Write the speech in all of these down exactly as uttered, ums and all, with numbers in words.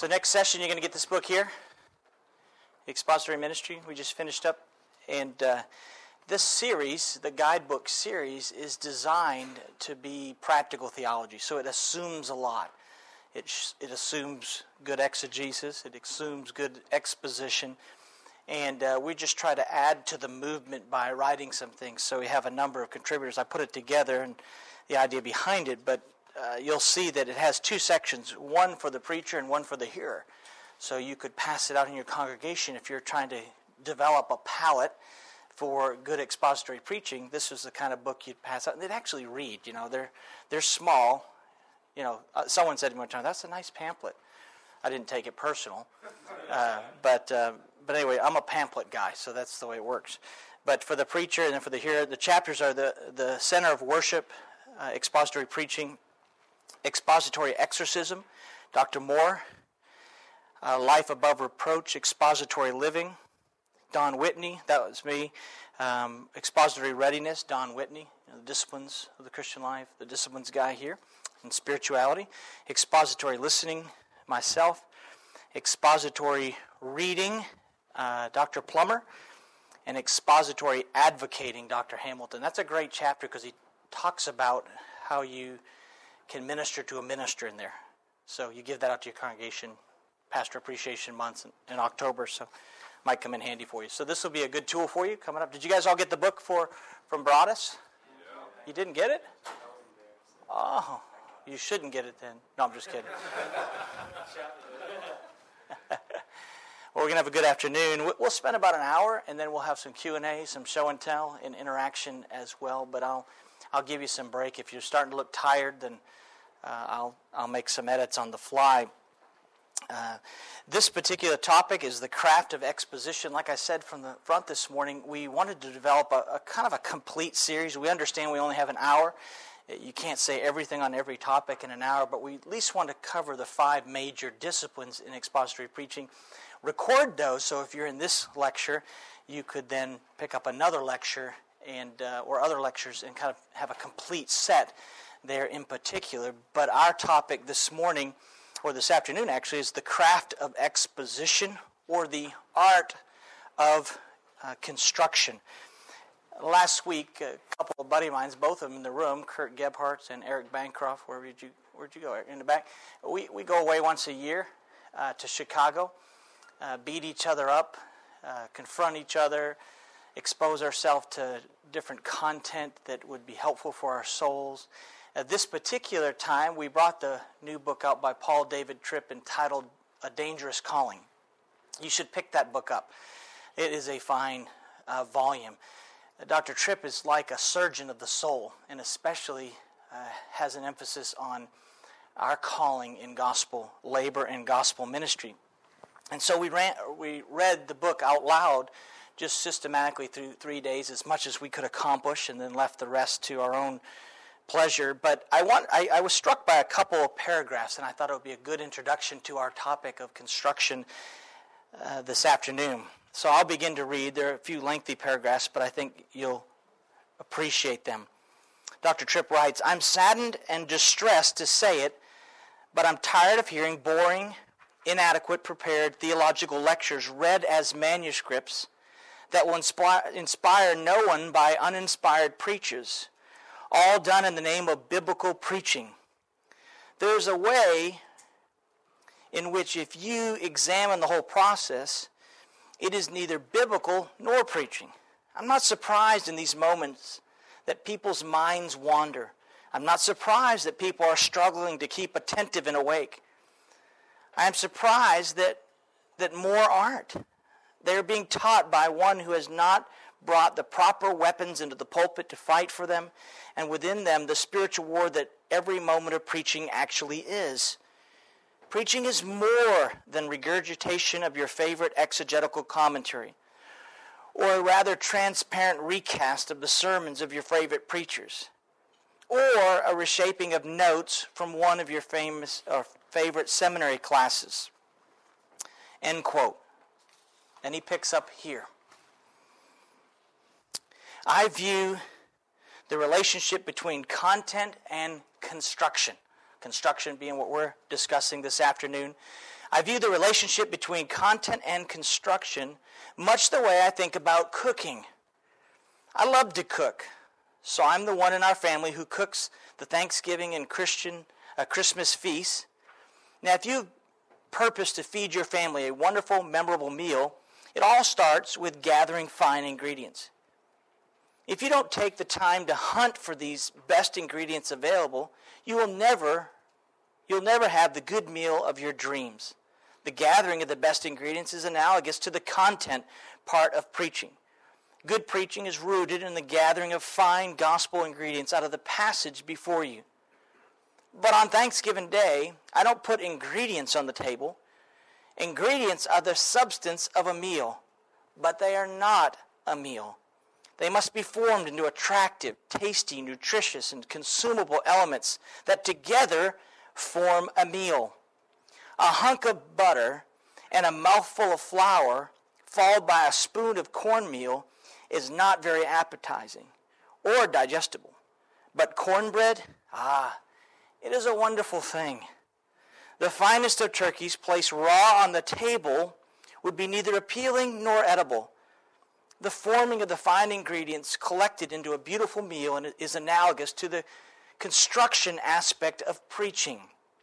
So next session, you're going to get this book here, Expository Ministry. We just finished up. And uh, this series, the guidebook series, is designed to be practical theology. So it assumes a lot. It, sh- it assumes good exegesis. It assumes good exposition. And uh, we just try to add to the movement by writing some things. So we have a number of contributors. I put it together and the idea behind it, but uh, you'll see that it has two sections, one for the preacher and one for the hearer. So you could pass it out in your congregation if you're trying to develop a palate for good expository preaching. This is the kind of book you'd pass out. And they'd actually read, you know, they're they're small. You know, uh, someone said to me one time, that's a nice pamphlet. I didn't take it personal. Uh, but uh, but anyway, I'm a pamphlet guy, so that's the way it works. But for the preacher and then for the hearer, the chapters are the, the center of worship, uh, expository preaching, expository exorcism, Doctor Moore, uh, Life Above Reproach, expository living, Don Whitney, that was me, um, expository readiness, Don Whitney, you know, the disciplines of the Christian life, the disciplines guy here, and spirituality, expository listening, myself, expository reading, uh, Doctor Plummer, and expository advocating, Doctor Hamilton. That's a great chapter because he talks about how you can minister to a minister in there. So you give that out to your congregation, Pastor Appreciation Months in, in October, so might come in handy for you. So this will be a good tool for you coming up. Did you guys all get the book for from Broadus? Yeah. You didn't get it? Oh, you shouldn't get it then. No, I'm just kidding. Well, we're going to have a good afternoon. We'll spend about an hour, and then we'll have some Q and A, some show and tell, and interaction as well. But I'll I'll give you some break. If you're starting to look tired, then uh, I'll I'll make some edits on the fly. Uh, this particular topic is the craft of exposition. Like I said from the front this morning, we wanted to develop a, a kind of a complete series. We understand we only have an hour. You can't say everything on every topic in an hour, but we at least want to cover the five major disciplines in expository preaching. Record those, so if you're in this lecture, you could then pick up another lecture and uh, or other lectures and kind of have a complete set there in particular. But our topic this morning, or this afternoon actually, is the craft of exposition or the art of uh, construction. Last week, a couple of buddy of mine, both of them in the room, Kurt Gebhardt and Eric Bancroft, where did you where'd you go? In the back. We we go away once a year uh, to Chicago, uh, beat each other up, uh, confront each other, expose ourselves to different content that would be helpful for our souls. At this particular time, we brought the new book out by Paul David Tripp entitled A Dangerous Calling. You should pick that book up. It is a fine uh, volume. Uh, Doctor Tripp is like a surgeon of the soul, and especially uh, has an emphasis on our calling in gospel labor and gospel ministry. And so we ran, we read the book out loud just systematically through three days, as much as we could accomplish, and then left the rest to our own pleasure. But I want I, I was struck by a couple of paragraphs, and I thought it would be a good introduction to our topic of construction uh, this afternoon. So I'll begin to read. There are a few lengthy paragraphs, but I think you'll appreciate them. Doctor Tripp writes, I'm saddened and distressed to say it, but I'm tired of hearing boring, inadequate, prepared theological lectures read as manuscripts that will inspire, inspire no one by uninspired preachers, all done in the name of biblical preaching. There's a way in which, if you examine the whole process, it is neither biblical nor preaching. I'm not surprised in these moments that people's minds wander. I'm not surprised that people are struggling to keep attentive and awake. I am surprised that, that more aren't. They're being taught by one who has not brought the proper weapons into the pulpit to fight for them, and within them the spiritual war that every moment of preaching actually is. Preaching is more than regurgitation of your favorite exegetical commentary, or a rather transparent recast of the sermons of your favorite preachers, or a reshaping of notes from one of your famous or favorite seminary classes. End quote. And he picks up here. I view the relationship between content and construction, construction being what we're discussing this afternoon. I view the relationship between content and construction much the way I think about cooking. I love to cook, so I'm the one in our family who cooks the Thanksgiving and Christian uh, Christmas feast. Now, if you purpose to feed your family a wonderful, memorable meal, it all starts with gathering fine ingredients. If you don't take the time to hunt for these best ingredients available, you will never, you'll never have the good meal of your dreams. The gathering of the best ingredients is analogous to the content part of preaching. Good preaching is rooted in the gathering of fine gospel ingredients out of the passage before you. But on Thanksgiving Day, I don't put ingredients on the table. Ingredients are the substance of a meal, but they are not a meal. They must be formed into attractive, tasty, nutritious, and consumable elements that together form a meal. A hunk of butter and a mouthful of flour, followed by a spoon of cornmeal, is not very appetizing or digestible. But cornbread, ah, it is a wonderful thing. The finest of turkeys placed raw on the table would be neither appealing nor edible. The forming of the fine ingredients collected into a beautiful meal is analogous to the construction aspect of preaching.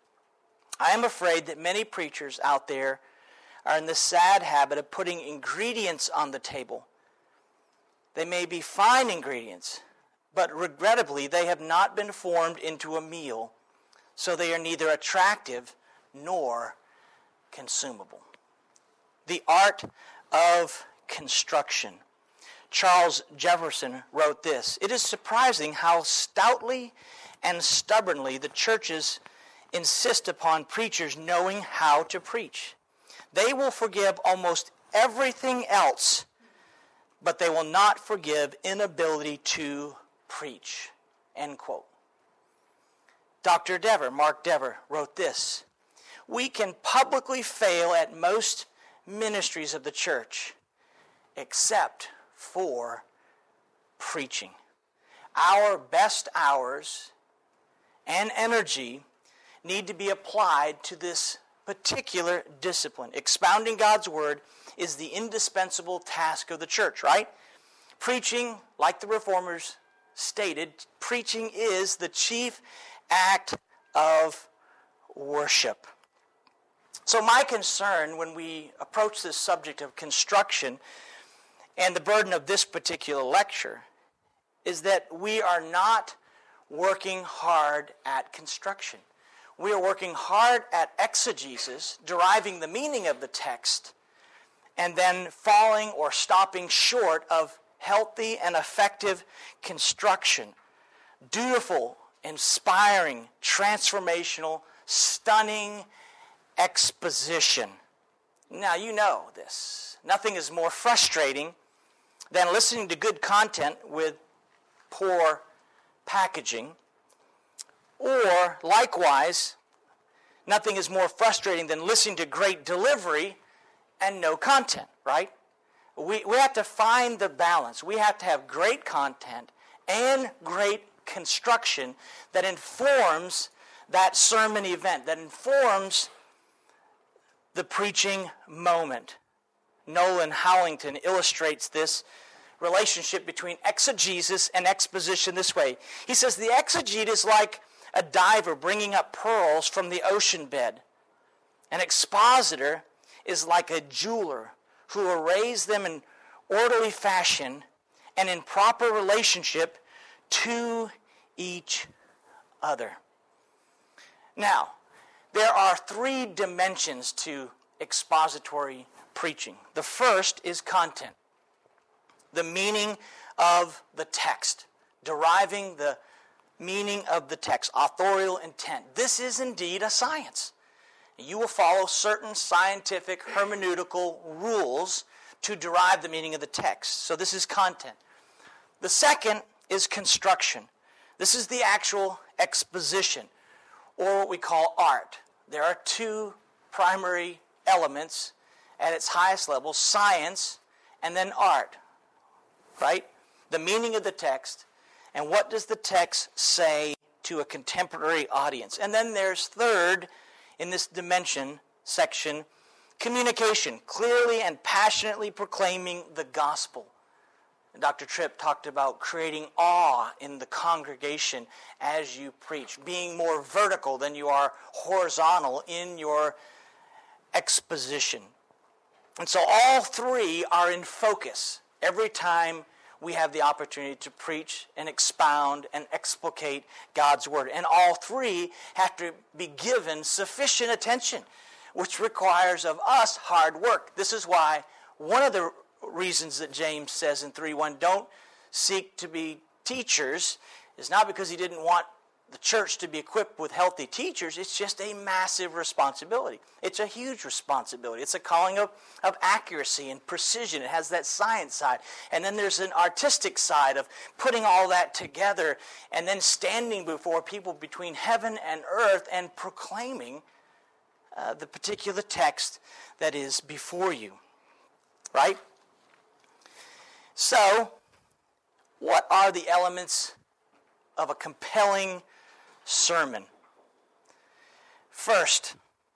I am afraid that many preachers out there are in the sad habit of putting ingredients on the table. They may be fine ingredients, but regrettably they have not been formed into a meal, so they are neither attractive nor consumable. The art of construction. Charles Jefferson wrote this: "It is surprising how stoutly and stubbornly the churches insist upon preachers knowing how to preach. They will forgive almost everything else, but they will not forgive inability to preach." End quote. Doctor Dever, Mark Dever, wrote this: "We can publicly fail at most ministries of the church, except for preaching. Our best hours and energy need to be applied to this particular discipline. Expounding God's word is the indispensable task of the church, right? Preaching, like the Reformers stated, preaching is the chief act of worship." So my concern when we approach this subject of construction and the burden of this particular lecture is that we are not working hard at construction. We are working hard at exegesis, deriving the meaning of the text, and then falling or stopping short of healthy and effective construction. Dutiful, inspiring, transformational, stunning exposition. Now, you know this. Nothing is more frustrating than listening to good content with poor packaging. Or, likewise, nothing is more frustrating than listening to great delivery and no content, right? We, we have to find the balance. We have to have great content and great construction that informs that sermon event, that informs the preaching moment. Nolan Howlington illustrates this relationship between exegesis and exposition this way. He says the exegete is like a diver bringing up pearls from the ocean bed. An expositor is like a jeweler who arrays them in orderly fashion and in proper relationship to each other. Now, there are three dimensions to expository preaching. The first is content, the meaning of the text, deriving the meaning of the text, authorial intent. This is indeed a science. You will follow certain scientific hermeneutical rules to derive the meaning of the text. So this is content. The second is construction. This is the actual exposition, or what we call art. There are two primary elements at its highest level: science and then art, right? The meaning of the text, and what does the text say to a contemporary audience. And then there's third, in this dimension, section, communication, clearly and passionately proclaiming the gospel. And Doctor Tripp talked about creating awe in the congregation as you preach, being more vertical than you are horizontal in your exposition. And so all three are in focus every time we have the opportunity to preach and expound and explicate God's word. And all three have to be given sufficient attention, which requires of us hard work. This is why one of the reasons that James says in three one, don't seek to be teachers, is not because he didn't want the church to be equipped with healthy teachers. It's just a massive responsibility. It's a huge responsibility. It's a calling of, of accuracy and precision. It has that science side. And then there's an artistic side of putting all that together and then standing before people between heaven and earth and proclaiming uh, the particular text that is before you. Right? So, what are the elements of a compelling sermon? First,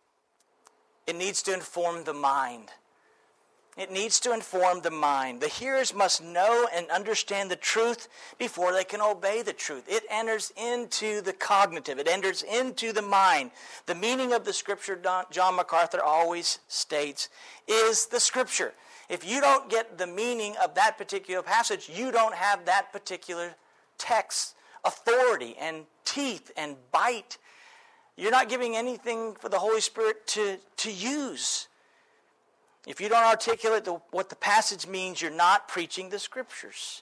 it needs to inform the mind. It needs to inform the mind. The hearers must know and understand the truth before they can obey the truth. It enters into the cognitive. It enters into the mind. The meaning of the Scripture, John MacArthur always states, is the Scripture. If you don't get the meaning of that particular passage, you don't have that particular text authority and teeth and bite. You're not giving anything for the Holy Spirit to, to use. If you don't articulate the, what the passage means, you're not preaching the Scriptures.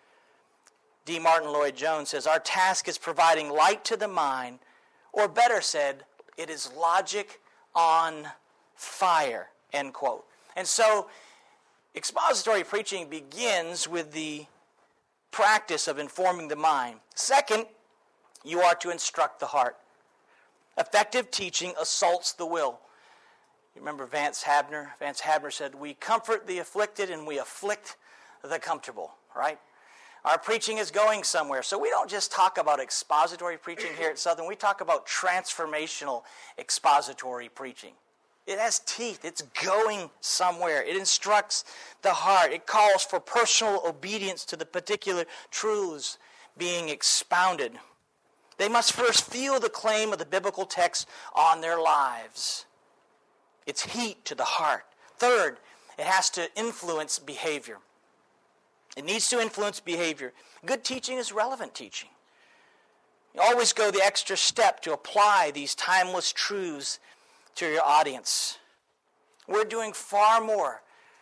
D. Martin Lloyd-Jones says, our task is providing light to the mind, or better said, it is logic on fire, end quote. And so, expository preaching begins with the practice of informing the mind. Second, you are to instruct the heart. Effective teaching assaults the will. You remember Vance Havner? Vance Havner said, we comfort the afflicted and we afflict the comfortable, right? Our preaching is going somewhere. So we don't just talk about expository preaching here at Southern. We talk about transformational expository preaching. It has teeth. It's going somewhere. It instructs the heart. It calls for personal obedience to the particular truths being expounded. They must first feel the claim of the biblical text on their lives. It's heat to the heart. Third, it has to influence behavior. It needs to influence behavior. Good teaching is relevant teaching. You always go the extra step to apply these timeless truths to your audience. We're doing far more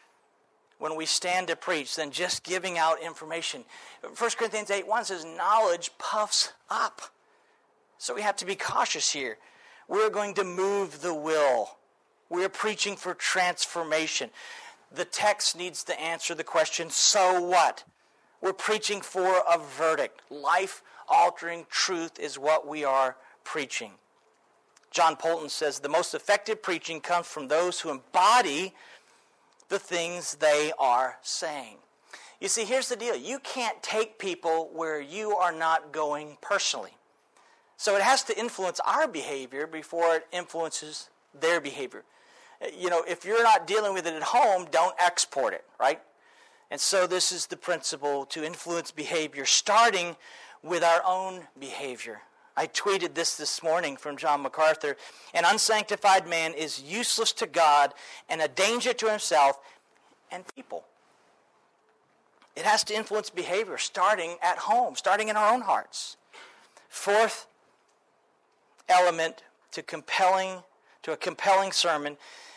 when we stand to preach than just giving out information. First Corinthians eight one says, knowledge puffs up. So we have to be cautious here. We're going to move the will. We're preaching for transformation. The text needs to answer the question, so what? We're preaching for a verdict. Life-altering truth is what we are preaching. John Polton says, the most effective preaching comes from those who embody the things they are saying. You see, here's the deal. You can't take people where you are not going personally. So it has to influence our behavior before it influences their behavior. You know, if you're not dealing with it at home, don't export it, right? And so this is the principle to influence behavior, starting with our own behavior. I tweeted this this morning from John MacArthur. An unsanctified man is useless to God and a danger to himself and people. It has to influence behavior, starting at home, starting in our own hearts. Fourth element to compelling, to a compelling sermon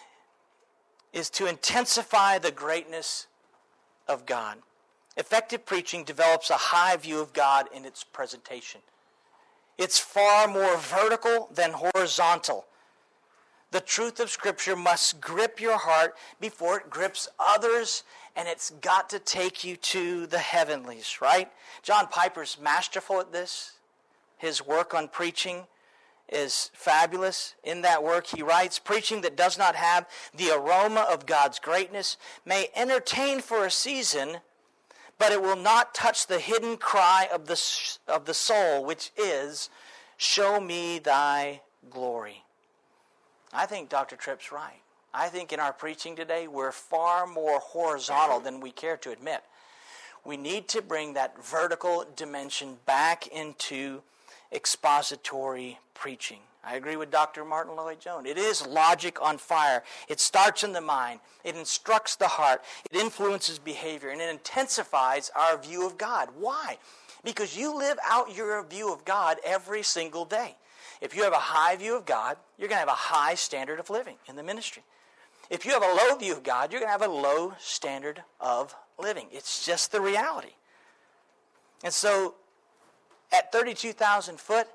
is to intensify the greatness of God. Effective preaching develops a high view of God in its presentation. It's far more vertical than horizontal. The truth of Scripture must grip your heart before it grips others, and it's got to take you to the heavenlies, right? John Piper's masterful at this. His work on preaching is fabulous. In that work, he writes, preaching that does not have the aroma of God's greatness may entertain for a season, but it will not touch the hidden cry of the, of the soul, which is, show me thy glory. I think Doctor Tripp's right. I think in our preaching today, we're far more horizontal than we care to admit. We need to bring that vertical dimension back into expository preaching. I agree with Doctor Martin Lloyd-Jones. It is logic on fire. It starts in the mind. It instructs the heart. It influences behavior, and it intensifies our view of God. Why? Because you live out your view of God every single day. If you have a high view of God, you're going to have a high standard of living in the ministry. If you have a low view of God, you're going to have a low standard of living. It's just the reality. And so, at thirty-two thousand foot,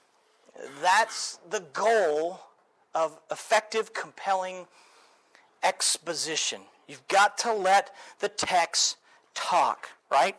that's the goal of effective, compelling exposition. You've got to let the text talk, right?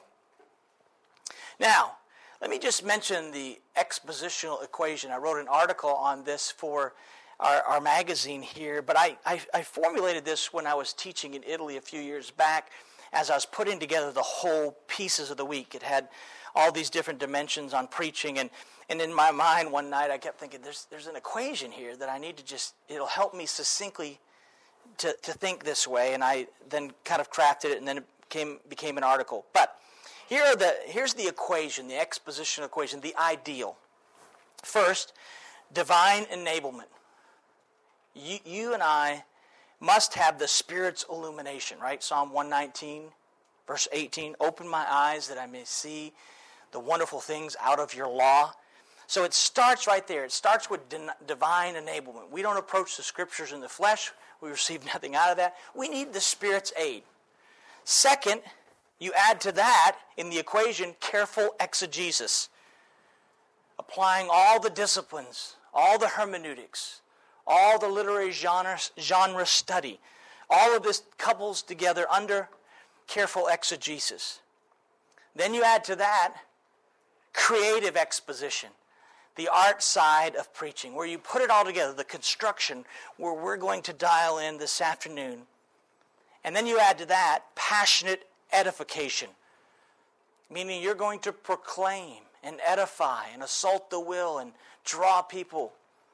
Now, let me just mention the expositional equation. I wrote an article on this for our, our magazine here, but I, I, I formulated this when I was teaching in Italy a few years back as I was putting together the whole pieces of the week. It had all these different dimensions on preaching, and, and in my mind one night I kept thinking, there's there's an equation here that I need to just, it'll help me succinctly to, to think this way, and I then kind of crafted it, and then it became, became an article. But here are the here's the equation, the expositional equation, the ideal. First, divine enablement. You, you and I must have the Spirit's illumination, right? Psalm one nineteen, verse eighteen, open my eyes that I may see the wonderful things out of your law. So it starts right there. It starts with divine enablement. We don't approach the Scriptures in the flesh. We receive nothing out of that. We need the Spirit's aid. Second, you add to that, in the equation, careful exegesis. Applying all the disciplines, all the hermeneutics, all the literary genre, genre study. All of this couples together under careful exegesis. Then you add to that creative exposition, the art side of preaching, where you put it all together, the construction, where we're going to dial in this afternoon. And then you add to that passionate edification, meaning you're going to proclaim and edify and assault the will and draw people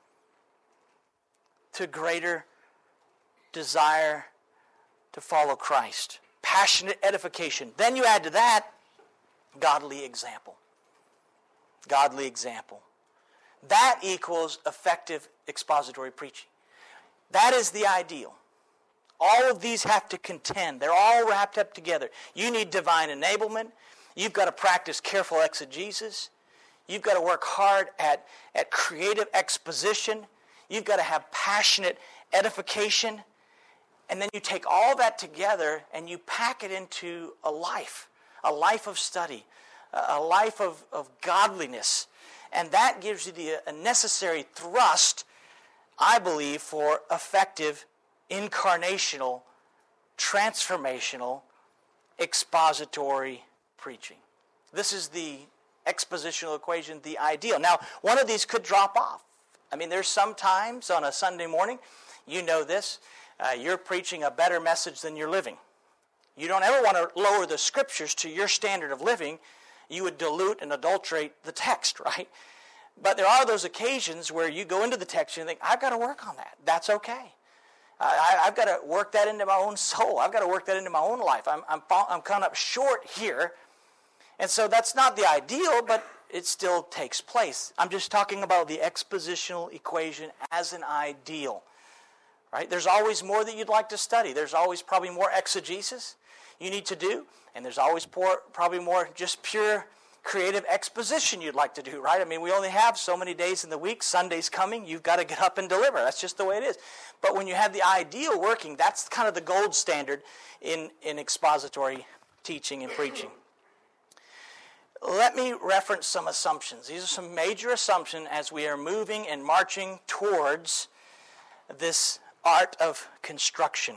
to greater desire to follow Christ. Passionate edification. Then you add to that godly example. Godly example. That equals effective expository preaching. That is the ideal. All of these have to contend. They're all wrapped up together. You need divine enablement. You've got to practice careful exegesis. You've got to work hard at, at creative exposition. You've got to have passionate edification. And then you take all that together and you pack it into a life, a life of study, a life of, of godliness. And that gives you the a necessary thrust, I believe, for effective incarnational, transformational, expository preaching. This is the expositional equation, the ideal. Now, one of these could drop off. I mean, there's some times on a Sunday morning, you know this, uh, you're preaching a better message than you're living. You don't ever want to lower the Scriptures to your standard of living. You would dilute and adulterate the text, right? But there are those occasions where you go into the text and you think, I've got to work on that. That's okay. I, I've got to work that into my own soul. I've got to work that into my own life. I'm, I'm, I'm coming up short here. And so that's not the ideal, but it still takes place. I'm just talking about the expositional equation as an ideal. Right? There's always more that you'd like to study. There's always probably more exegesis you need to do. And there's always poor, probably more just pure creative exposition you'd like to do, right? I mean, we only have so many days in the week. Sunday's coming. You've got to get up and deliver. That's just the way it is. But when you have the ideal working, that's kind of the gold standard in, in expository teaching and preaching. Let me reference some assumptions. These are some major assumptions as we are moving and marching towards this art of construction.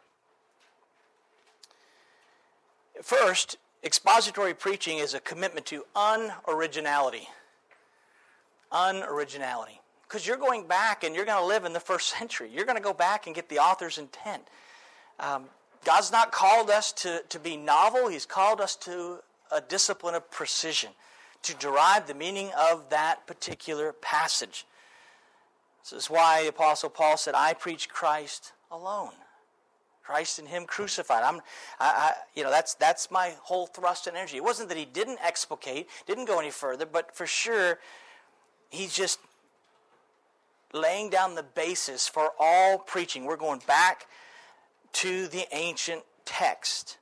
First, expository preaching is a commitment to unoriginality. Unoriginality. Because you're going back and you're going to live in the first century. You're going to go back and get the author's intent. Um, God's not called us to, to be novel. He's called us to a discipline of precision, to derive the meaning of that particular passage. This is why the Apostle Paul said, I preach Christ alone. Christ and Him crucified. I'm, I, I, you know, that's that's my whole thrust and energy. It wasn't that he didn't explicate, didn't go any further, but for sure, he's just laying down the basis for all preaching. We're going back to the ancient text.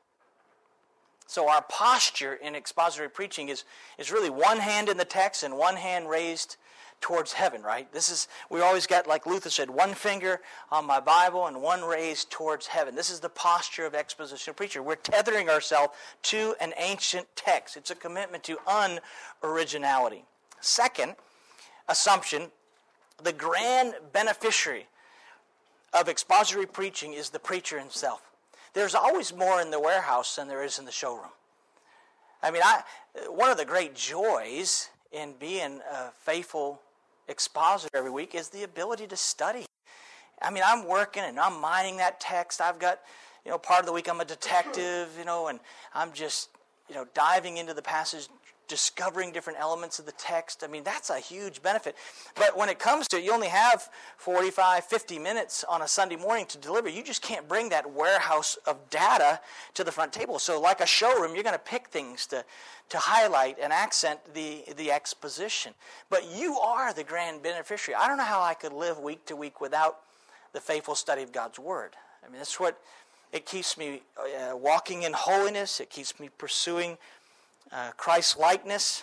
So our posture in expository preaching is, is really one hand in the text and one hand raised towards heaven, right? This is, we always got, like Luther said, one finger on my Bible and one raised towards heaven. This is the posture of expositional preacher. We're tethering ourselves to an ancient text. It's a commitment to unoriginality. Second assumption, the grand beneficiary of expository preaching is the preacher himself. There's always more in the warehouse than there is in the showroom. I mean, I one of the great joys in being a faithful expositor every week is the ability to study. I mean, I'm working and I'm mining that text. I've got, you know, part of the week I'm a detective, you know, and I'm just, you know, diving into the passage, discovering different elements of the text. I mean, that's a huge benefit. But when it comes to it, you only have forty-five, fifty minutes on a Sunday morning to deliver. You just can't bring that warehouse of data to the front table. So like a showroom, you're going to pick things to, to highlight and accent the, the exposition. But you are the grand beneficiary. I don't know how I could live week to week without the faithful study of God's Word. I mean, that's what, it keeps me uh, walking in holiness. It keeps me pursuing Uh, Christ-likeness.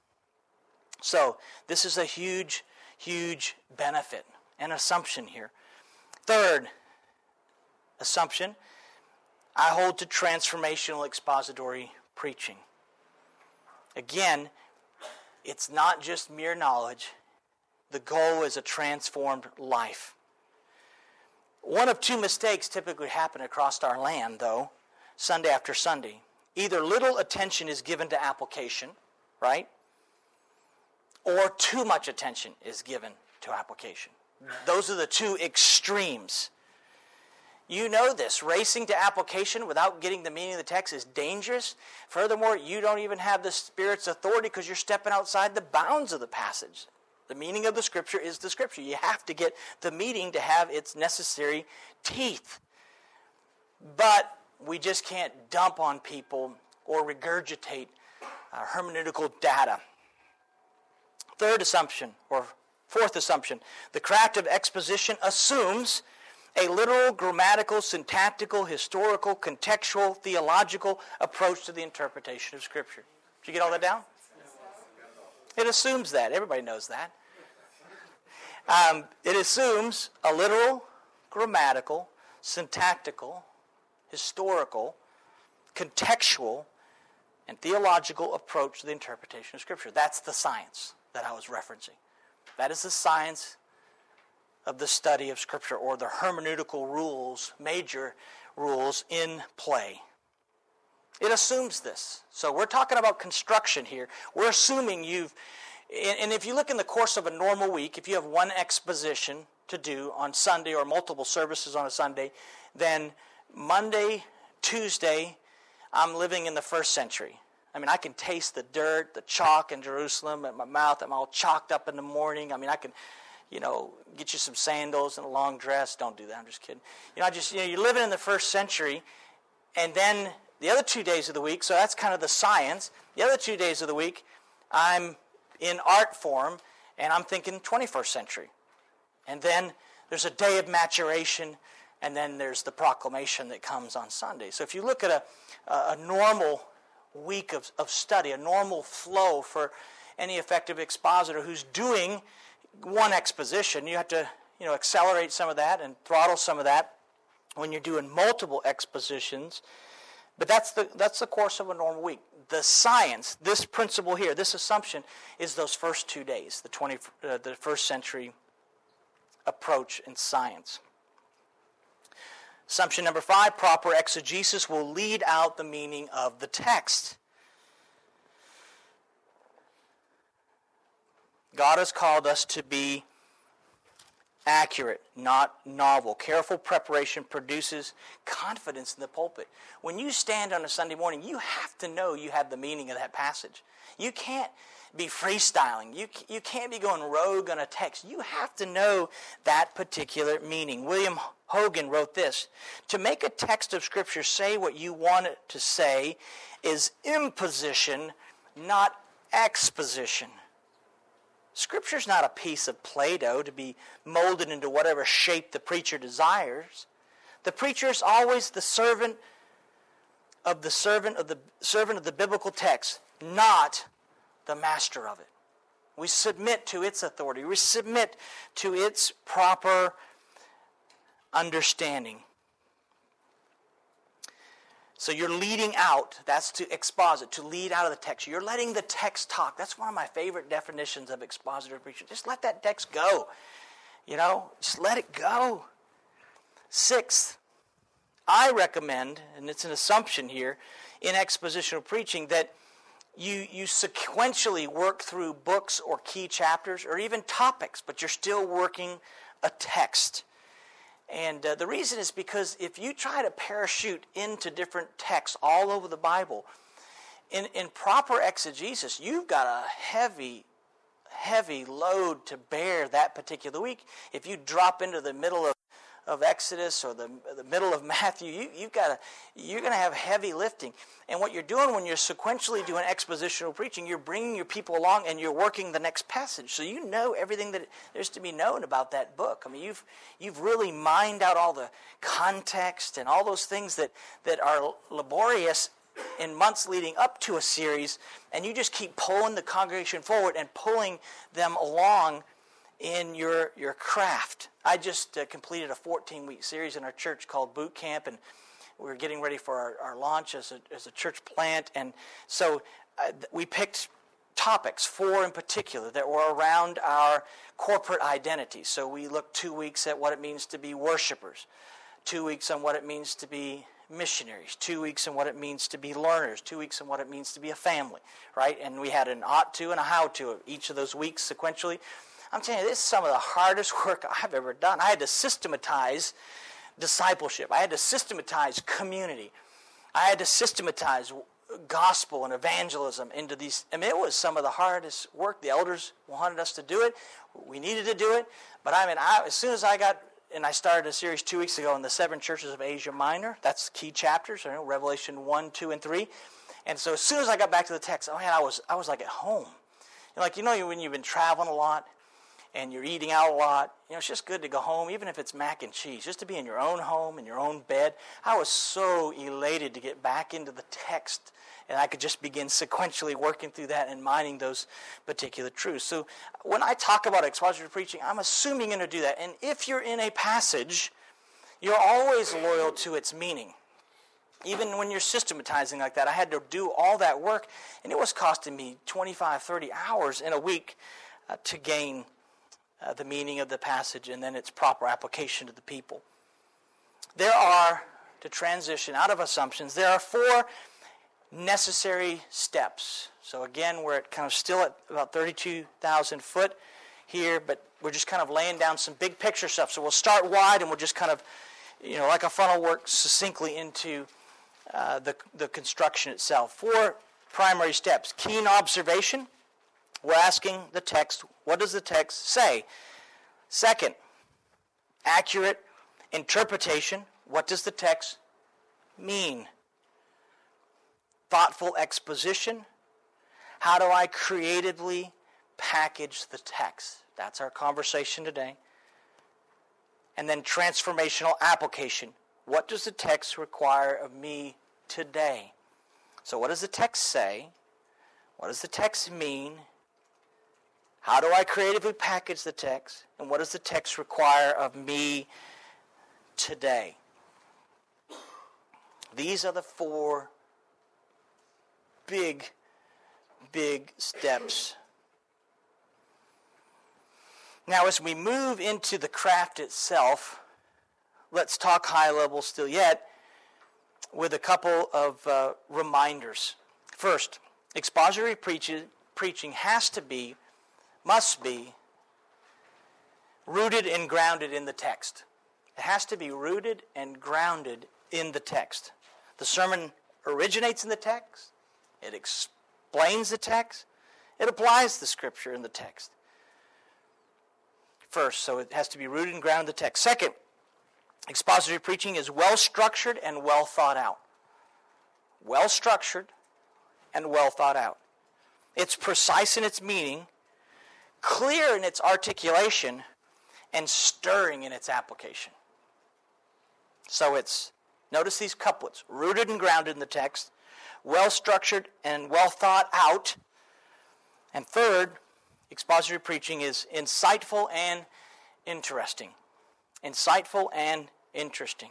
So this is a huge, huge benefit and assumption here. Third assumption, I hold to transformational expository preaching. Again, it's not just mere knowledge. The goal is a transformed life. One of two mistakes typically happen across our land, though, Sunday after Sunday. Either little attention is given to application, right? Or too much attention is given to application. Those are the two extremes. You know this. Racing to application without getting the meaning of the text is dangerous. Furthermore, you don't even have the Spirit's authority because you're stepping outside the bounds of the passage. The meaning of the Scripture is the Scripture. You have to get the meaning to have its necessary teeth. But we just can't dump on people or regurgitate uh, hermeneutical data. Third assumption, or fourth assumption, the craft of exposition assumes a literal, grammatical, syntactical, historical, contextual, theological approach to the interpretation of Scripture. Did you get all that down? It assumes that. Everybody knows that. Um, it assumes a literal, grammatical, syntactical, historical, contextual, and theological approach to the interpretation of Scripture. That's the science that I was referencing. That is the science of the study of Scripture, or the hermeneutical rules, major rules in play. It assumes this. So we're talking about construction here. We're assuming you've, and if you look in the course of a normal week, if you have one exposition to do on Sunday or multiple services on a Sunday, then Monday, Tuesday, I'm living in the first century. I mean, I can taste the dirt, the chalk in Jerusalem in my mouth. I'm all chalked up in the morning. I mean, I can, you know, get you some sandals and a long dress. Don't do that. I'm just kidding. You know, I just, you know, you're living in the first century, and then the other two days of the week, so that's kind of the science. The other two days of the week, I'm in art form, and I'm thinking twenty-first century. And then there's a day of maturation, and then there's the proclamation that comes on Sunday. So if you look at a, a normal week of, of study, a normal flow for any effective expositor who's doing one exposition, you have to, you know, accelerate some of that and throttle some of that when you're doing multiple expositions. But that's the that's the course of a normal week. The science, this principle here, this assumption, is those first two days, the twenty, uh, the first century approach in science. Assumption number five, proper exegesis will lead out the meaning of the text. God has called us to be accurate, not novel. Careful preparation produces confidence in the pulpit. When you stand on a Sunday morning, you have to know you have the meaning of that passage. You can't be freestyling. You, you can't be going rogue on a text. You have to know that particular meaning. William Hogan wrote this: to make a text of Scripture say what you want it to say is imposition, not exposition. Scripture's not a piece of Play-Doh to be molded into whatever shape the preacher desires. The preacher is always the servant of the servant of the servant of the biblical text, not the master of it. We submit to its authority. We submit to its proper understanding. So you're leading out. That's to exposit, to lead out of the text. You're letting the text talk. That's one of my favorite definitions of expositor preacher. Just let that text go. You know, just let it go. Sixth, I recommend, and it's an assumption here, in expositional preaching that you, you sequentially work through books or key chapters or even topics, but you're still working a text. And uh, the reason is because if you try to parachute into different texts all over the Bible, in, in proper exegesis, you've got a heavy, heavy load to bear that particular week. If you drop into the middle of, of Exodus or the, the middle of Matthew, you, you've got to, you're going to have heavy lifting. And what you're doing when you're sequentially doing expositional preaching, you're bringing your people along and you're working the next passage. So you know everything that there's to be known about that book. I mean, you've you've really mined out all the context and all those things that, that are laborious in months leading up to a series, and you just keep pulling the congregation forward and pulling them along in your your craft. I just uh, completed a fourteen-week series in our church called Boot Camp, and we were getting ready for our, our launch as a, as a church plant. And so uh, we picked topics, four in particular, that were around our corporate identity. So we looked two weeks at what it means to be worshipers, two weeks on what it means to be missionaries, two weeks on what it means to be learners, two weeks on what it means to be a family, right? And we had an ought to and a how to of each of those weeks sequentially. I'm telling you, this is some of the hardest work I've ever done. I had to systematize discipleship. I had to systematize community. I had to systematize gospel and evangelism into these. I mean, it was some of the hardest work. The elders wanted us to do it. We needed to do it. But I mean, I, as soon as I got, and I started a series two weeks ago on the seven churches of Asia Minor. That's key chapters, you know, Revelation one, two, and three. And so as soon as I got back to the text, oh man, I was I was like at home. You know, like, you know, when you've been traveling a lot, and you're eating out a lot, you know, it's just good to go home, even if it's mac and cheese, just to be in your own home, in your own bed. I was so elated to get back into the text, and I could just begin sequentially working through that and mining those particular truths. So when I talk about expository preaching, I'm assuming you're going to do that. And if you're in a passage, you're always loyal to its meaning. Even when you're systematizing like that, I had to do all that work, and it was costing me twenty-five, thirty hours in a week uh, to gain Uh, the meaning of the passage and then its proper application to the people. There are, to transition out of assumptions, there are four necessary steps. So again, we're at kind of still at about thirty-two thousand foot here, but we're just kind of laying down some big picture stuff. So we'll start wide and we'll just kind of, you know, like a funnel, work succinctly into uh, the, the construction itself. Four primary steps. Keen observation. We're asking the text, what does the text say? Second, accurate interpretation. What does the text mean? Thoughtful exposition. How do I creatively package the text? That's our conversation today. And then transformational application. What does the text require of me today? So what does the text say? What does the text mean? How do I creatively package the text? And what does the text require of me today? These are the four big, big steps. Now, as we move into the craft itself, let's talk high level still yet with a couple of uh, reminders. First, expository preaching, preaching has to be must be rooted and grounded in the text. It has to be rooted and grounded in the text. The sermon originates in the text. It explains the text. It applies the Scripture in the text. First, so it has to be rooted and grounded in the text. Second, expository preaching is well-structured and well thought out. Well-structured and well thought out. It's precise in its meaning, clear in its articulation, and stirring in its application. So it's, notice these couplets, rooted and grounded in the text, well-structured and well thought out. And third, expository preaching is insightful and interesting. Insightful and interesting.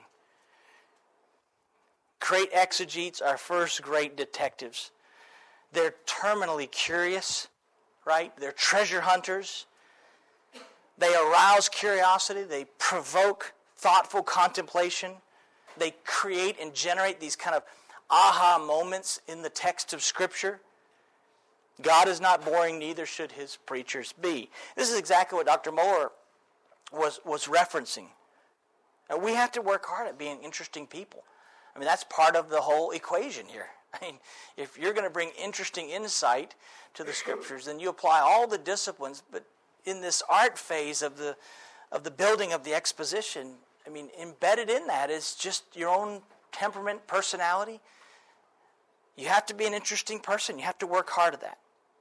Great exegetes are first great detectives. They're terminally curious, right? They're treasure hunters. They arouse curiosity. They provoke thoughtful contemplation. They create and generate these kind of aha moments in the text of Scripture. God is not boring, neither should his preachers be. This is exactly what Doctor Mohler was, was referencing. Now, we have to work hard at being interesting people. I mean, that's part of the whole equation here. I mean, if you're going to bring interesting insight to the Scriptures, then you apply all the disciplines, but in this art phase of the of the building of the exposition, I mean, embedded in that is just your own temperament, personality. You have to be an interesting person. You have to work hard at that.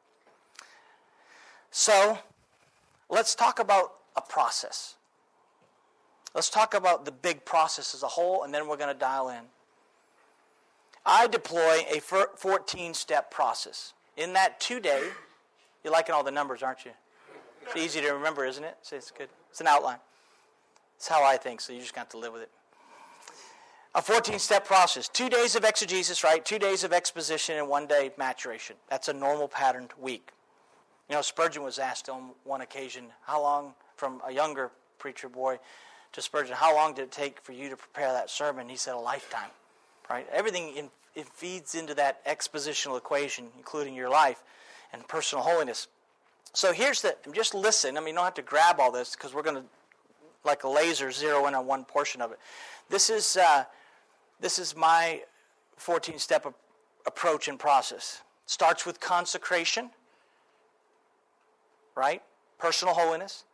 So, let's talk about a process. Let's talk about the big process as a whole, and then we're going to dial in. I deploy a fourteen-step process. In that two-day, you're liking all the numbers, aren't you? It's easy to remember, isn't it? It's good. It's an outline. It's how I think, so you just got to live with it. A fourteen-step process. Two days of exegesis, right? Two days of exposition and one day maturation. That's a normal patterned week. You know, Spurgeon was asked on one occasion, how long, from a younger preacher boy to Spurgeon, how long did it take for you to prepare that sermon? He said, a lifetime. Right? Everything in, it feeds into that expositional equation, including your life and personal holiness. So here's the, just listen. I mean, you don't have to grab all this because we're going to, like a laser, zero in on one portion of it. This is uh, this is my fourteen-step a- approach and process. Starts with consecration, right? Personal holiness.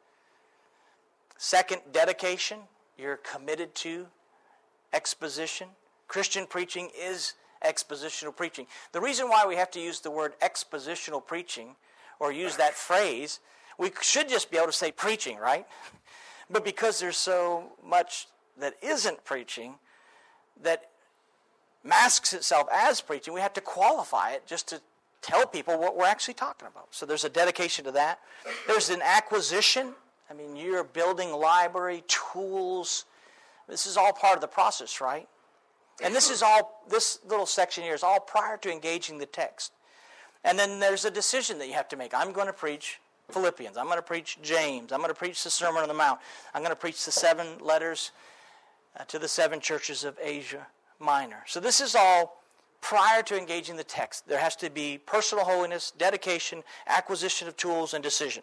Second, dedication. You're committed to exposition. Christian preaching is expositional preaching. The reason why we have to use the word expositional preaching or use that phrase, we should just be able to say preaching, right? But because there's so much that isn't preaching that masks itself as preaching, we have to qualify it just to tell people what we're actually talking about. So there's a dedication to that. There's an acquisition. I mean, you're building library, tools. This is all part of the process, right? And this is all, this little section here is all prior to engaging the text. And then there's a decision that you have to make. I'm going to preach Philippians. I'm going to preach James. I'm going to preach the Sermon on the Mount. I'm going to preach the seven letters uh, to the seven churches of Asia Minor. So this is all prior to engaging the text. There has to be personal holiness, dedication, acquisition of tools, and decision.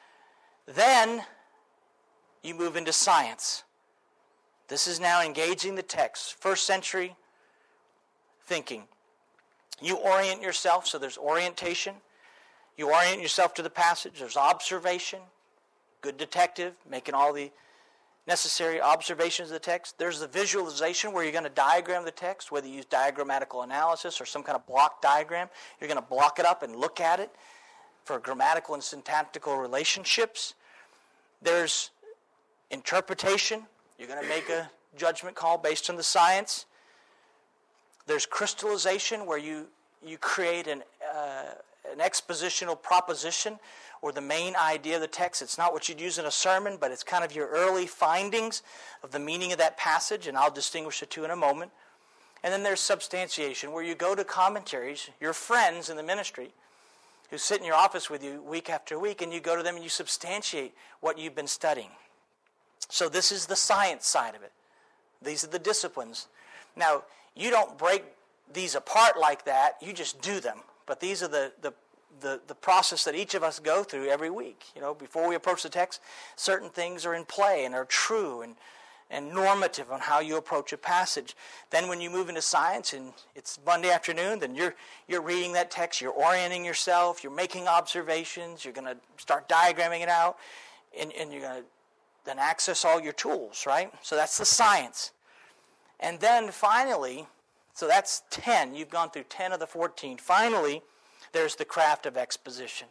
Then you move into science. This is now engaging the text. First century thinking. You orient yourself, so there's orientation. You orient yourself to the passage. There's observation. Good detective, making all the necessary observations of the text. There's the visualization where you're going to diagram the text, whether you use diagrammatical analysis or some kind of block diagram. You're going to block it up and look at it for grammatical and syntactical relationships. There's interpretation. You're going to make a judgment call based on the science. There's crystallization, where you, you create an, uh, an expositional proposition or the main idea of the text. It's not what you'd use in a sermon, but it's kind of your early findings of the meaning of that passage, and I'll distinguish the two in a moment. And then there's substantiation, where you go to commentaries, your friends in the ministry, who sit in your office with you week after week, and you go to them and you substantiate what you've been studying. So this is the science side of it. These are the disciplines. Now, you don't break these apart like that. You just do them. But these are the, the, the, the process that each of us go through every week. You know, before we approach the text, certain things are in play and are true. And, and normative on how you approach a passage. Then when you move into science and it's Monday afternoon, then you're you're reading that text, you're orienting yourself, you're making observations, you're going to start diagramming it out, and, and you're going to then access all your tools, right? So that's the science. And then finally, so that's ten. You've gone through ten of the fourteen. Finally, there's the craft of exposition.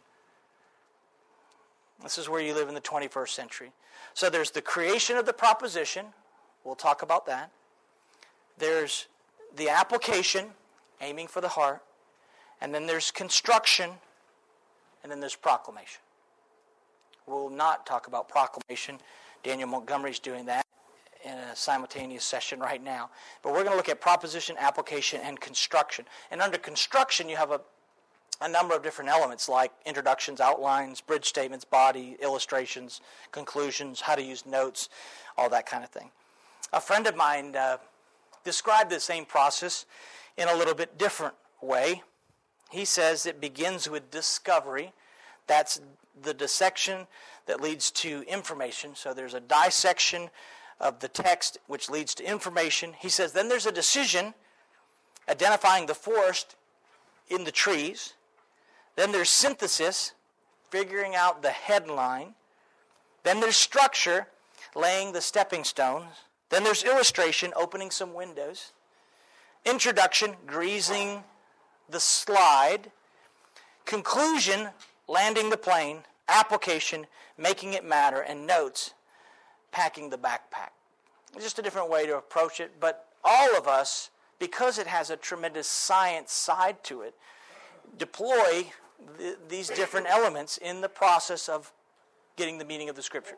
This is where you live in the twenty-first century. So there's the creation of the proposition. We'll talk about that. There's the application, aiming for the heart. And then there's construction. And then there's proclamation. We'll not talk about proclamation. Daniel Montgomery's doing that in a simultaneous session right now. But we're going to look at proposition, application, and construction. And under construction, you have a a number of different elements like introductions, outlines, bridge statements, body, illustrations, conclusions, how to use notes, all that kind of thing. A friend of mine uh, described the same process in a little bit different way. He says it begins with discovery. That's the dissection that leads to information. So there's a dissection of the text which leads to information. He says then there's a decision identifying the forest in the trees. Then there's synthesis, figuring out the headline. Then there's structure, laying the stepping stones. Then there's illustration, opening some windows. Introduction, greasing the slide. Conclusion, landing the plane. Application, making it matter. And notes, packing the backpack. It's just a different way to approach it, but all of us, because it has a tremendous science side to it, deploy th- these different elements in the process of getting the meaning of the Scripture.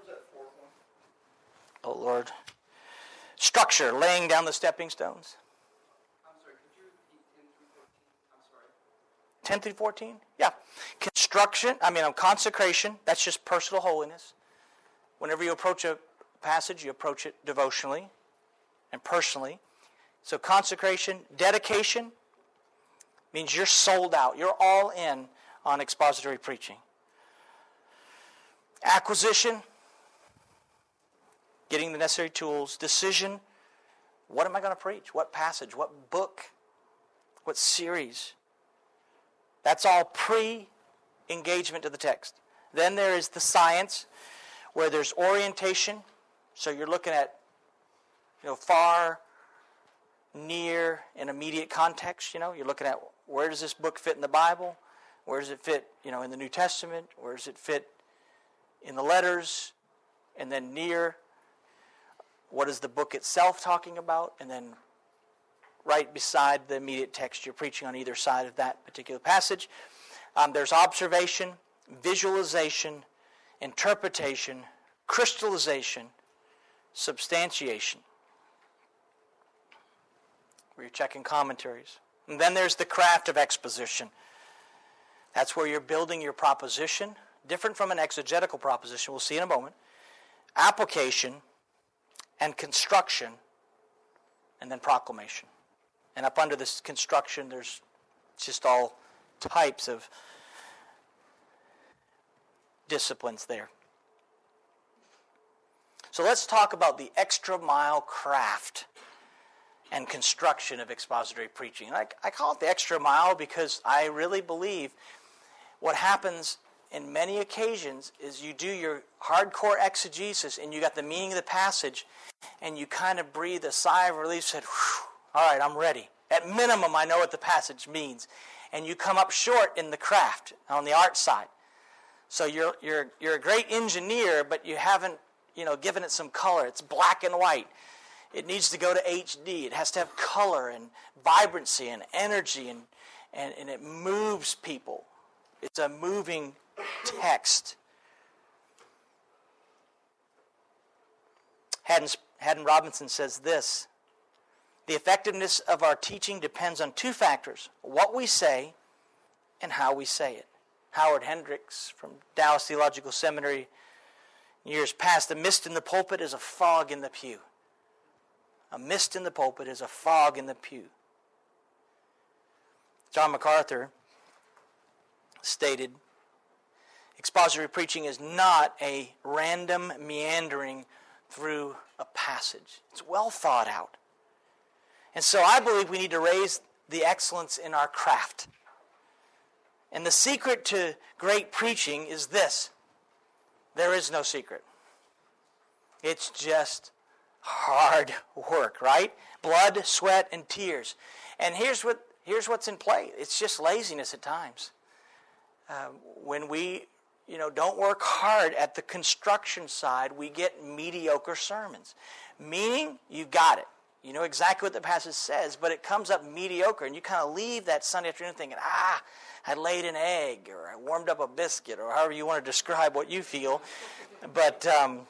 Oh, Lord. Structure, laying down the stepping stones. I'm sorry, could you repeat ten through fourteen? I'm sorry. ten through fourteen? Yeah. Construction, I mean, um, consecration, that's just personal holiness. Whenever you approach a passage, you approach it devotionally and personally. So consecration, dedication means you're sold out. You're all in on expository preaching. Acquisition, getting the necessary tools. Decision, what am I going to preach? What passage? What book? What series? That's all pre-engagement to the text. Then there is the science, where there's orientation. So you're looking at, you know, far, near, and immediate context. You know, you're looking at where does this book fit in the Bible? Where does it fit, you know, in the New Testament? Where does it fit in the letters? And then near, what is the book itself talking about? And then right beside the immediate text, you're preaching on either side of that particular passage. Um, there's observation, visualization, interpretation, crystallization, substantiation. Where you're checking commentaries. And then there's the craft of exposition. That's where you're building your proposition, different from an exegetical proposition, we'll see in a moment. Application and construction, and then proclamation. And up under this construction, there's just all types of disciplines there. So let's talk about the extra mile craft and construction of expository preaching. And I, I call it the extra mile because I really believe what happens in many occasions is you do your hardcore exegesis and you got the meaning of the passage and you kind of breathe a sigh of relief, said, all right, I'm ready. At minimum, I know what the passage means. And you come up short in the craft, on the art side. So you're you're you're a great engineer, but you haven't, you know, given it some color. It's black and white. It needs to go to H D. It has to have color and vibrancy and energy, and, and, and it moves people. It's a moving text. Haddon, Haddon Robinson says this: the effectiveness of our teaching depends on two factors, what we say and how we say it. Howard Hendricks from Dallas Theological Seminary, years past, a mist in the pulpit is a fog in the pew. A mist in the pulpit is a fog in the pew. John MacArthur stated, expository preaching is not a random, meandering, through a passage. It's well thought out. And so I believe we need to raise the excellence in our craft. And the secret to great preaching is this. There is no secret. It's just hard work, right? Blood, sweat, and tears. And here's what here's what's in play. It's just laziness at times. Uh, when we, you know, don't work hard at the construction side, we get mediocre sermons. Meaning, you got it. You know exactly what the passage says, but it comes up mediocre, and you kind of leave that Sunday afternoon thinking, ah, I laid an egg, or I warmed up a biscuit, or however you want to describe what you feel. But, um,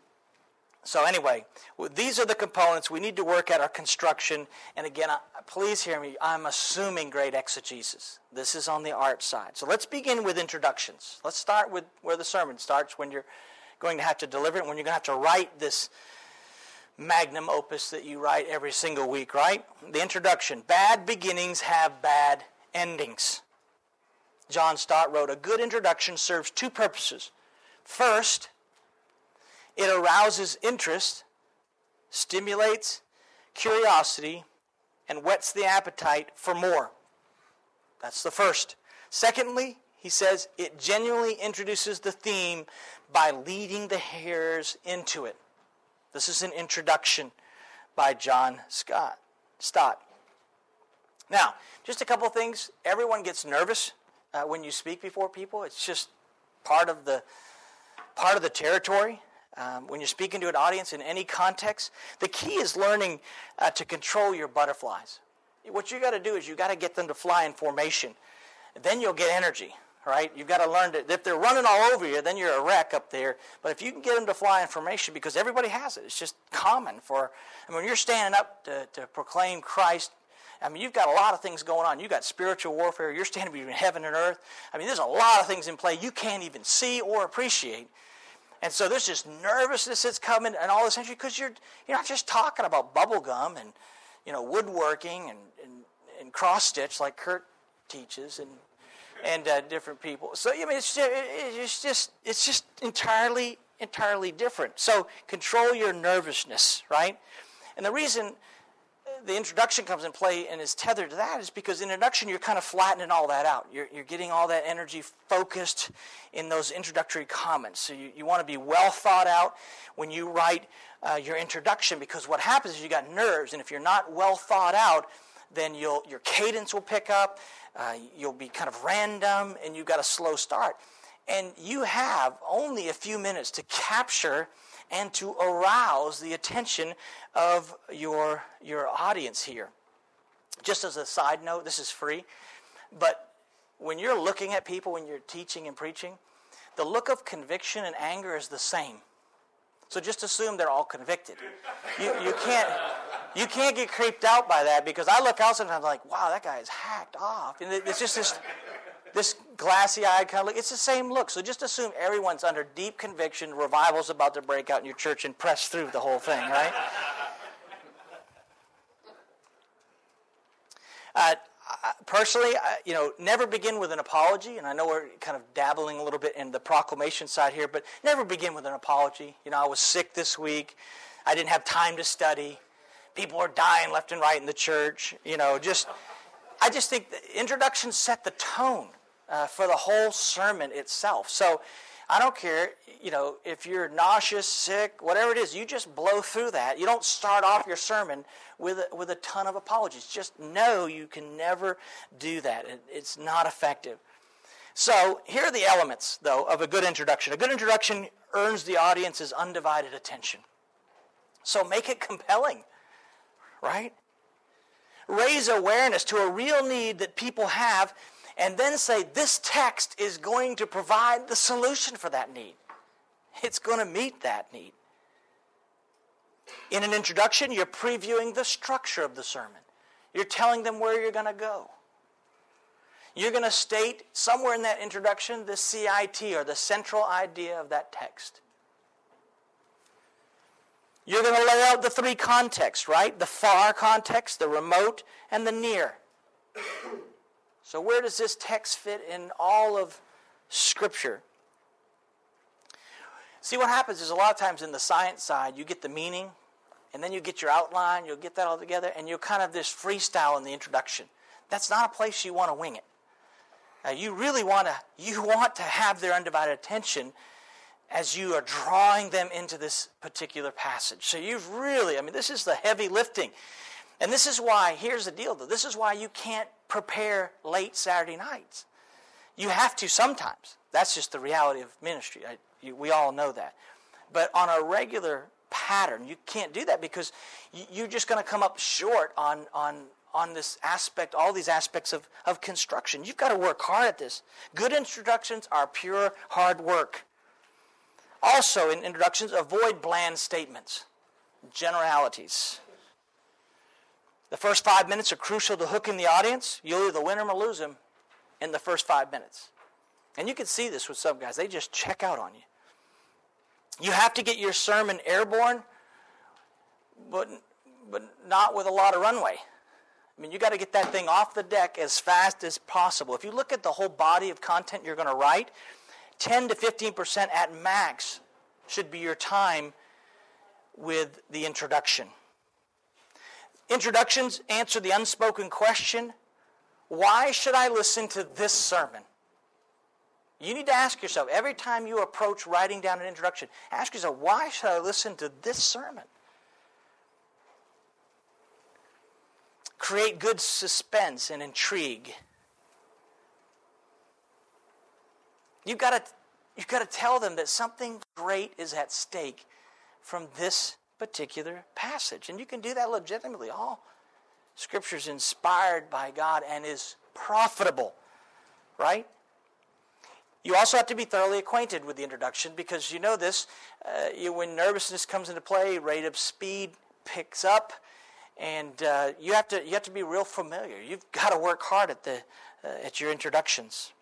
so anyway, these are the components. We need to work at our construction. And again, please hear me, I'm assuming great exegesis. This is on the art side. So let's begin with introductions. Let's start with where the sermon starts, when you're going to have to deliver it, when you're going to have to write this magnum opus that you write every single week, right? The introduction. Bad beginnings have bad endings. John Stott wrote, a good introduction serves two purposes. First, it arouses interest, stimulates curiosity, and whets the appetite for more. That's the first. Secondly, he says, it genuinely introduces the theme by leading the hearers into it. This is an introduction by John Scott, Stott. Now, just a couple of things. Everyone gets nervous uh, when you speak before people. It's just part of the part of the territory. Um, when you're speaking to an audience in any context, the key is learning uh, to control your butterflies. What you got to do is you got to get them to fly in formation. Then you'll get energy. Right? You've got to learn to, if they're running all over you, then you're a wreck up there. But if you can get them to fly in formation, because everybody has it, it's just common for, I mean, when you're standing up to, to proclaim Christ, I mean, you've got a lot of things going on. You've got spiritual warfare. You're standing between heaven and earth. I mean, there's a lot of things in play you can't even see or appreciate. And so there's just nervousness that's coming and all this energy because you're you're not just talking about bubble gum and, you know, woodworking and, and, and cross-stitch like Kurt teaches and and uh, different people. So I mean, it's just, it's just it's just entirely entirely different. So control your nervousness, right? And the reason the introduction comes in play and is tethered to that is because in introduction you're kind of flattening all that out. You're you're getting all that energy focused in those introductory comments. So you, you want to be well thought out when you write uh, your introduction, because what happens is you got nerves, and if you're not well thought out, then you'll your cadence will pick up. Uh, you'll be kind of random, and you've got a slow start. And you have only a few minutes to capture and to arouse the attention of your, your audience here. Just as a side note, this is free, but when you're looking at people, when you're teaching and preaching, the look of conviction and anger is the same. So just assume they're all convicted. You, you can't... You can't get creeped out by that, because I look out sometimes like, wow, that guy is hacked off. And it's just this, this glassy-eyed kind of look. It's the same look. So just assume everyone's under deep conviction, revival's about to break out in your church, and press through the whole thing, right? uh, personally, I, you know, never begin with an apology. And I know we're kind of dabbling a little bit in the proclamation side here, but never begin with an apology. You know, I was sick this week. I didn't have time to study. People are dying left and right in the church. You know, just I just think the introductions set the tone uh, for the whole sermon itself. So I don't care, you know, if you're nauseous, sick, whatever it is, you just blow through that. You don't start off your sermon with a, with a ton of apologies. Just know you can never do that. It, it's not effective. So here are the elements, though, of a good introduction. A good introduction earns the audience's undivided attention. So make it compelling. Right? Raise awareness to a real need that people have, and then say, this text is going to provide the solution for that need. It's going to meet that need. In an introduction, you're previewing the structure of the sermon. You're telling them where you're going to go. You're going to state somewhere in that introduction the C I T, or the central idea of that text. You're going to lay out the three contexts, right? The far context, the remote, and the near. So where does this text fit in all of Scripture? See, what happens is a lot of times in the science side, you get the meaning, and then you get your outline, you'll get that all together, and you'll kind of this freestyle in the introduction. That's not a place you want to wing it. Uh, you really want to, you want to have their undivided attention as you are drawing them into this particular passage. So you've really, I mean, this is the heavy lifting. And this is why, here's the deal though, this is why you can't prepare late Saturday nights. You have to sometimes. That's just the reality of ministry. I, you, we all know that. But on a regular pattern, you can't do that because you, you're just going to come up short on, on, on this aspect, all these aspects of, of construction. You've got to work hard at this. Good introductions are pure hard work. Also, in introductions, avoid bland statements, generalities. The first five minutes are crucial to hooking the audience. You'll either win them or lose them in the first five minutes. And you can see this with some guys. They just check out on you. You have to get your sermon airborne, but, but not with a lot of runway. I mean, you got to get that thing off the deck as fast as possible. If you look at the whole body of content you're going to write, ten to fifteen percent at max should be your time with the introduction. Introductions answer the unspoken question, why should I listen to this sermon? You need to ask yourself, every time you approach writing down an introduction, ask yourself, why should I listen to this sermon? Create good suspense and intrigue. You've got to, you've got to tell them that something great is at stake from this particular passage. And you can do that legitimately. All Scripture is inspired by God and is profitable, right? You also have to be thoroughly acquainted with the introduction because you know this, uh, you, when nervousness comes into play, rate of speed picks up, and uh, you have to you have to be real familiar. You've got to work hard at the uh, at your introductions.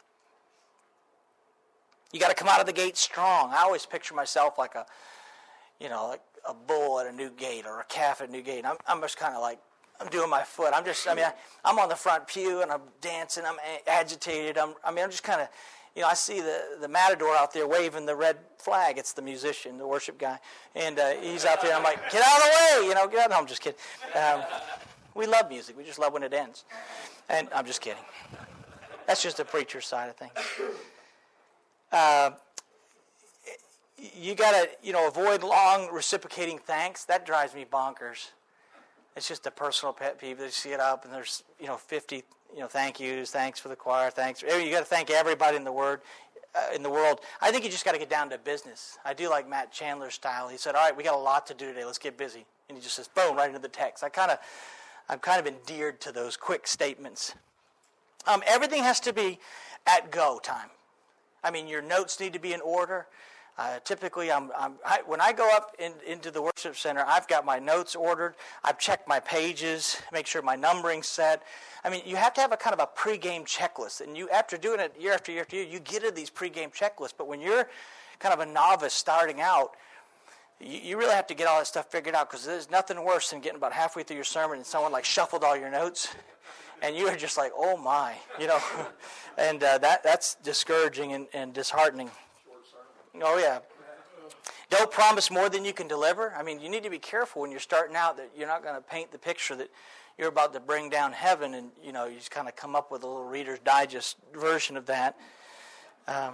You got to come out of the gate strong. I always picture myself like a, you know, like a bull at a new gate or a calf at a new gate. I'm I'm just kind of like I'm doing my foot. I'm just I mean I, I'm on the front pew and I'm dancing. I'm agitated. I'm I mean I'm just kind of. You know, I see the, the matador out there waving the red flag. It's the musician, the worship guy. And uh, he's out there. I'm like, get out of the way. You know, get out. No, I'm just kidding. Um, we love music. We just love when it ends. And I'm just kidding. That's just the preacher side of things. Uh, you got to, you know, avoid long reciprocating thanks. That drives me bonkers. It's just a personal pet peeve. They just get up and there's, you know, fifty You know, thank yous, thanks for the choir, thanks. You got to thank everybody in the word, uh, in the world. I think you just got to get down to business. I do like Matt Chandler's style. He said, "All right, we got a lot to do today. Let's get busy." And he just says, "Boom!" right into the text. I kind of, I'm kind of endeared to those quick statements. Um, everything has to be at go time. I mean, your notes need to be in order. Uh, typically, I'm, I'm I, when I go up in, into the worship center, I've got my notes ordered. I've checked my pages, make sure my numbering's set. I mean, you have to have a kind of a pregame checklist. And you, after doing it year after year after year, you get into these pregame checklists. But when you're kind of a novice starting out, you, you really have to get all that stuff figured out because there's nothing worse than getting about halfway through your sermon and someone like shuffled all your notes. And you are just like, oh my, you know. and uh, that that's discouraging and, and disheartening. Oh, yeah. Don't promise more than you can deliver. I mean, you need to be careful when you're starting out that you're not going to paint the picture that you're about to bring down heaven and, you know, you just kind of come up with a little Reader's Digest version of that. Um,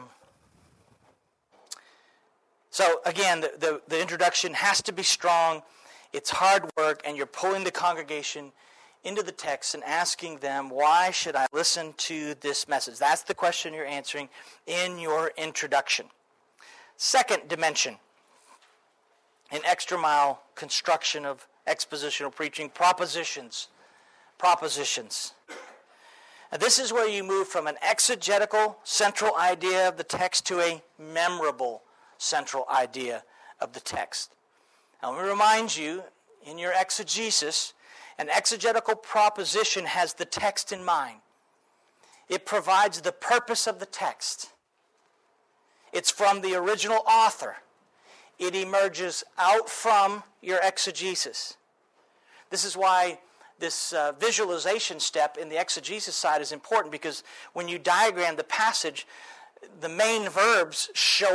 so, again, the, the, the introduction has to be strong. It's hard work, and you're pulling the congregation into the text and asking them, why should I listen to this message? That's the question you're answering in your introduction. Second dimension, an extra mile construction of expositional preaching, propositions. Propositions. Now, this is where you move from an exegetical central idea of the text to a memorable central idea of the text. Now, let me remind you, in your exegesis, an exegetical proposition has the text in mind. It provides the purpose of the text. It's from the original author. It emerges out from your exegesis. This is why this uh, visualization step in the exegesis side is important, because when you diagram the passage, the main verbs show up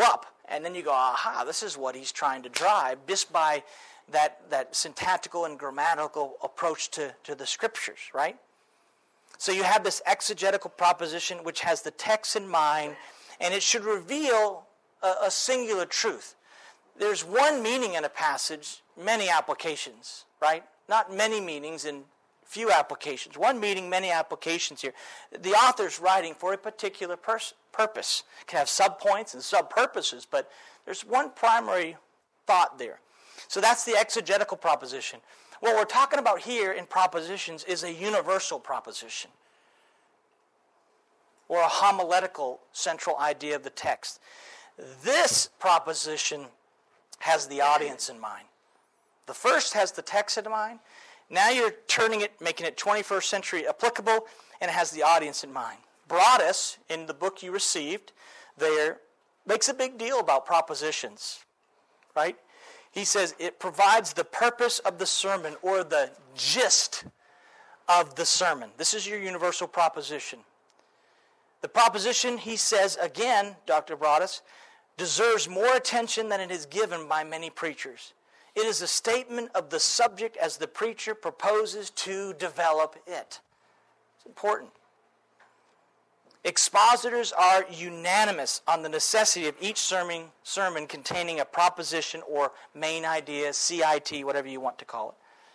And then you go, aha, this is what he's trying to drive, just by that, that syntactical and grammatical approach to, to the Scriptures, right? So you have this exegetical proposition which has the text in mind, and it should reveal a, a singular truth. There's one meaning in a passage, many applications, right? Not many meanings in few applications. One meaning, many applications here. The author's writing for a particular pers- purpose. It can have subpoints and sub-purposes, but there's one primary thought there. So that's the exegetical proposition. What we're talking about here in propositions is a universal proposition, or a homiletical central idea of the text. This proposition has the audience in mind. The first has the text in mind. Now you're turning it, making it twenty-first century applicable, and it has the audience in mind. Broadus, in the book you received there, makes a big deal about propositions, right? He says it provides the purpose of the sermon, or the gist of the sermon. This is your universal proposition. The proposition, he says again, Doctor Broadus, deserves more attention than it is given by many preachers. It is a statement of the subject as the preacher proposes to develop it. It's important. Expositors are unanimous on the necessity of each sermon, sermon containing a proposition or main idea, C I T, whatever you want to call it.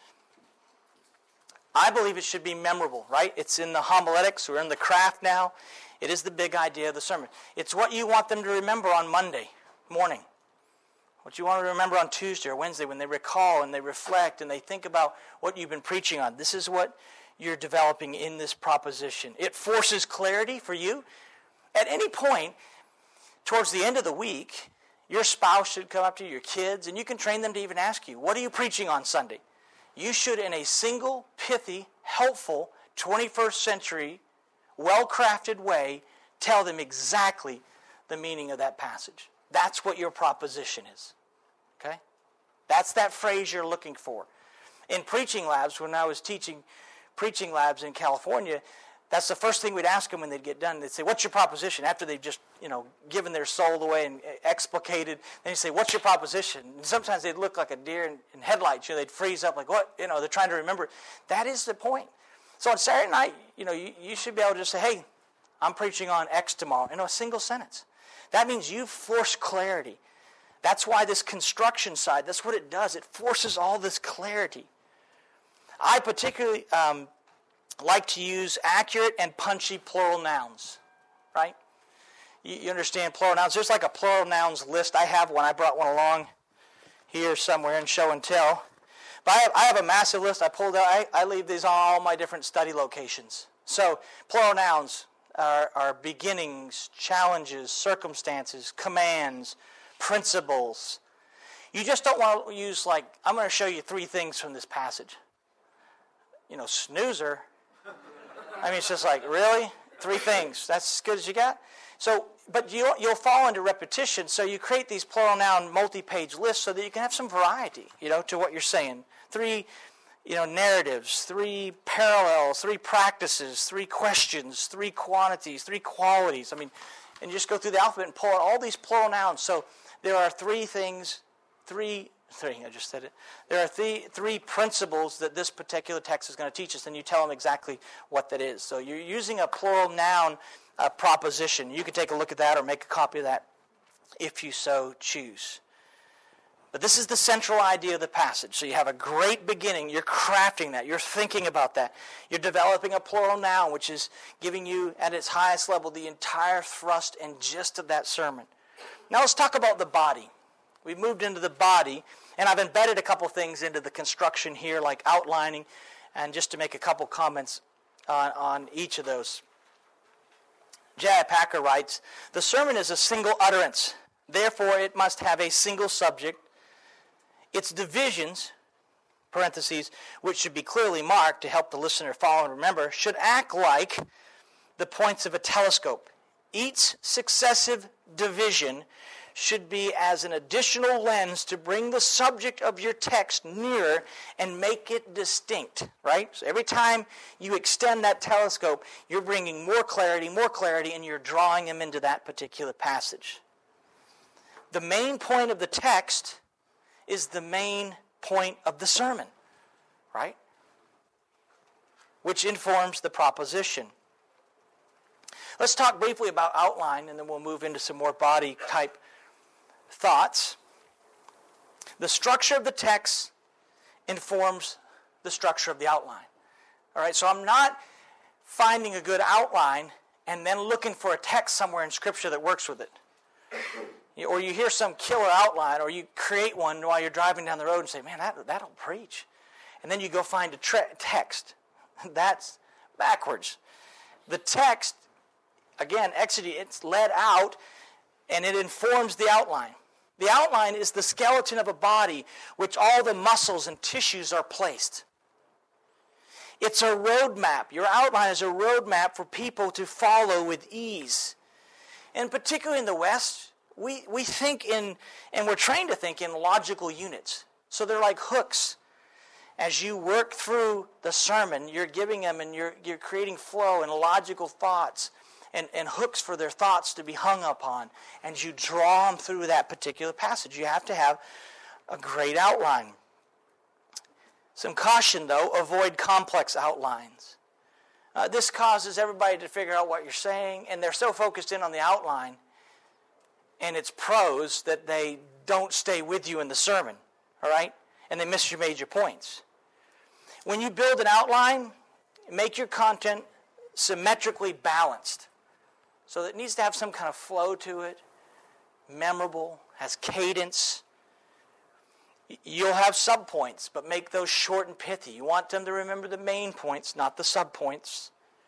I believe it should be memorable, right? It's in the homiletics. We're in the craft now. It is the big idea of the sermon. It's what you want them to remember on Monday morning. What you want to remember on Tuesday or Wednesday when they recall and they reflect and they think about what you've been preaching on. This is what you're developing in this proposition. It forces clarity for you. At any point, towards the end of the week, your spouse should come up to you, your kids, and you can train them to even ask you, what are you preaching on Sunday? You should, in a single, pithy, helpful, twenty-first century, well-crafted way, tell them exactly the meaning of that passage. That's what your proposition is. Okay? That's that phrase you're looking for. In preaching labs, when I was teaching preaching labs in California, that's the first thing we'd ask them when they'd get done. They'd say, what's your proposition? After they've just, you know, given their soul away and explicated, then you say, what's your proposition? And sometimes they'd look like a deer in, in headlights. You know, they'd freeze up like, what? You know, they're trying to remember. That is the point. So on Saturday night, you know, you, you should be able to just say, hey, I'm preaching on X tomorrow, in a single sentence. That means you force clarity. That's why this construction side, that's what it does. It forces all this clarity. I particularly um, like to use accurate and punchy plural nouns, right? You, you understand plural nouns. There's like a plural nouns list. I have one. I brought one along here somewhere in show and tell. But I have, I have a massive list I pulled out. I, I leave these on all my different study locations. So plural nouns are, are beginnings, challenges, circumstances, commands, principles. You just don't want to use like, I'm going to show you three things from this passage. You know, snoozer. I mean, it's just like, really? Three things. That's as good as you got? So, but you'll, you'll fall into repetition, so you create these plural noun multi-page lists so that you can have some variety, you know, to what you're saying. Three, you know, narratives, three parallels, three practices, three questions, three quantities, three qualities. I mean, and you just go through the alphabet and pull out all these plural nouns. So there are three things, three Three, I just said it. There are three, three principles that this particular text is going to teach us, and you tell them exactly what that is. So you're using a plural noun uh, proposition. You can take a look at that or make a copy of that if you so choose. But this is the central idea of the passage. So you have a great beginning. You're crafting that. You're thinking about that. You're developing a plural noun, which is giving you, at its highest level, the entire thrust and gist of that sermon. Now let's talk about the body. We've moved into the body, and I've embedded a couple things into the construction here, like outlining, and just to make a couple comments on, on each of those. J I Packer writes, the sermon is a single utterance. Therefore, it must have a single subject. Its divisions, parentheses, which should be clearly marked to help the listener follow and remember, should act like the points of a telescope. Each successive division should be as an additional lens to bring the subject of your text nearer and make it distinct, right? So every time you extend that telescope, you're bringing more clarity, more clarity, and you're drawing them into that particular passage. the main point of the text is the main point of the sermon, right? Which informs the proposition. Let's talk briefly about outline, and then we'll move into some more body-type thoughts. The structure of the text informs the structure of the outline. All right, so I'm not finding a good outline and then looking for a text somewhere in Scripture that works with it. Or you hear some killer outline, or you create one while you're driving down the road and say, man, that, that'll preach. And then you go find a tre- text. That's backwards. The text, again, exegete, it's led out, and it informs the outline. The outline is the skeleton of a body which all the muscles and tissues are placed. It's a roadmap. Your outline is a roadmap for people to follow with ease. And particularly in the West, we, we think in, and we're trained to think in logical units. So they're like hooks. As you work through the sermon, you're giving them and you're, you're creating flow and logical thoughts and, and hooks for their thoughts to be hung upon. And you draw them through that particular passage. You have to have a great outline. Some caution, though, avoid complex outlines. Uh, this causes everybody to figure out what you're saying, and they're so focused in on the outline and its prose that they don't stay with you in the sermon, all right? And they miss your major points. When you build an outline, make your content symmetrically balanced. So that it needs to have some kind of flow to it, memorable, has cadence. You'll have subpoints, but make those short and pithy. You want them to remember the main points, not the subpoints.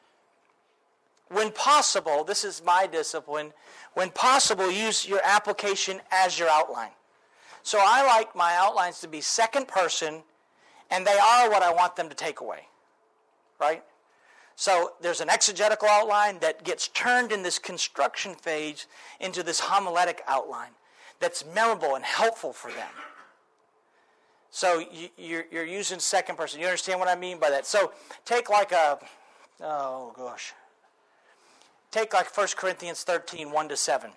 When possible, this is my discipline, when possible, use your application as your outline. So I like my outlines to be second person, and they are what I want them to take away, right? So there's an exegetical outline that gets turned in this construction phase into this homiletic outline that's memorable and helpful for them. So you, you're, you're using second person. You understand what I mean by that? So take like a, oh gosh. Take like First Corinthians thirteen, one to seven.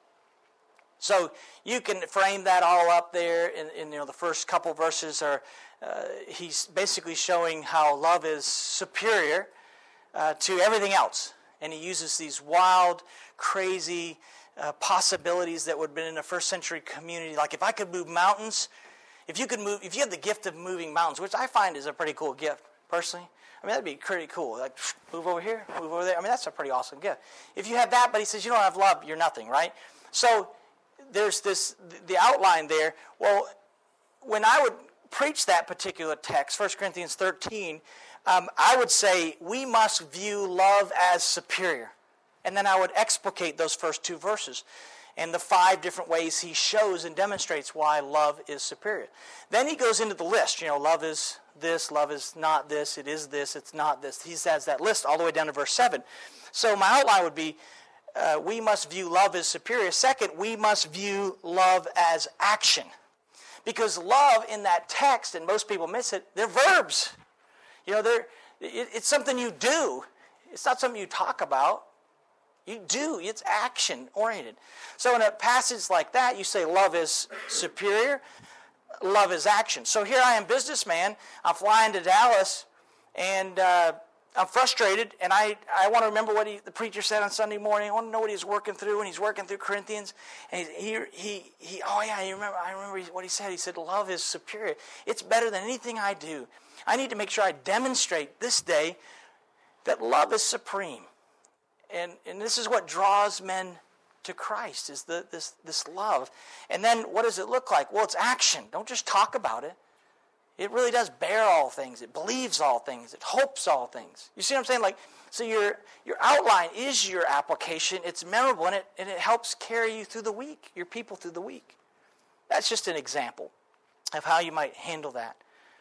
So you can frame that all up there in, in you know, the first couple verses are, uh, he's basically showing how love is superior uh, to everything else. And he uses these wild, crazy uh, possibilities that would have been in a first century community. Like if I could move mountains, if you could move, if you had the gift of moving mountains, which I find is a pretty cool gift, personally. I mean, that'd be pretty cool. Like, move over here, move over there. I mean, that's a pretty awesome gift. If you have that, but he says you don't have love, you're nothing, right? So there's this, the outline there. Well, when I would preach that particular text, First Corinthians thirteen, um, I would say we must view love as superior. And then I would explicate those first two verses and the five different ways he shows and demonstrates why love is superior. Then he goes into the list. You know, love is this, love is not this, it is this, it's not this. He has that list all the way down to verse seven. So my outline would be, uh, we must view love as superior. Second, we must view love as action. Because love in that text, and most people miss it, they're verbs. You know, they're, it, it's something you do. It's not something you talk about. You do. It's action-oriented. So in a passage like that, you say love is superior, love is action. So here I am, businessman. I'm flying to Dallas, and uh, I'm frustrated, and I, I want to remember what he, the preacher said on Sunday morning. I want to know what he's working through, and he's working through Corinthians. And he, he, he oh yeah, you remember, I remember what he said. He said, love is superior. It's better than anything I do. I need to make sure I demonstrate this day that love is supreme. And, and this is what draws men to Christ, is the, this, this love. And then what does it look like? Well, it's action. Don't just talk about it. It really does bear all things. It believes all things. It hopes all things. You see what I'm saying? Like, so your your outline is your application. It's memorable, and it, and it helps carry you through the week, your people through the week. That's just an example of how you might handle that.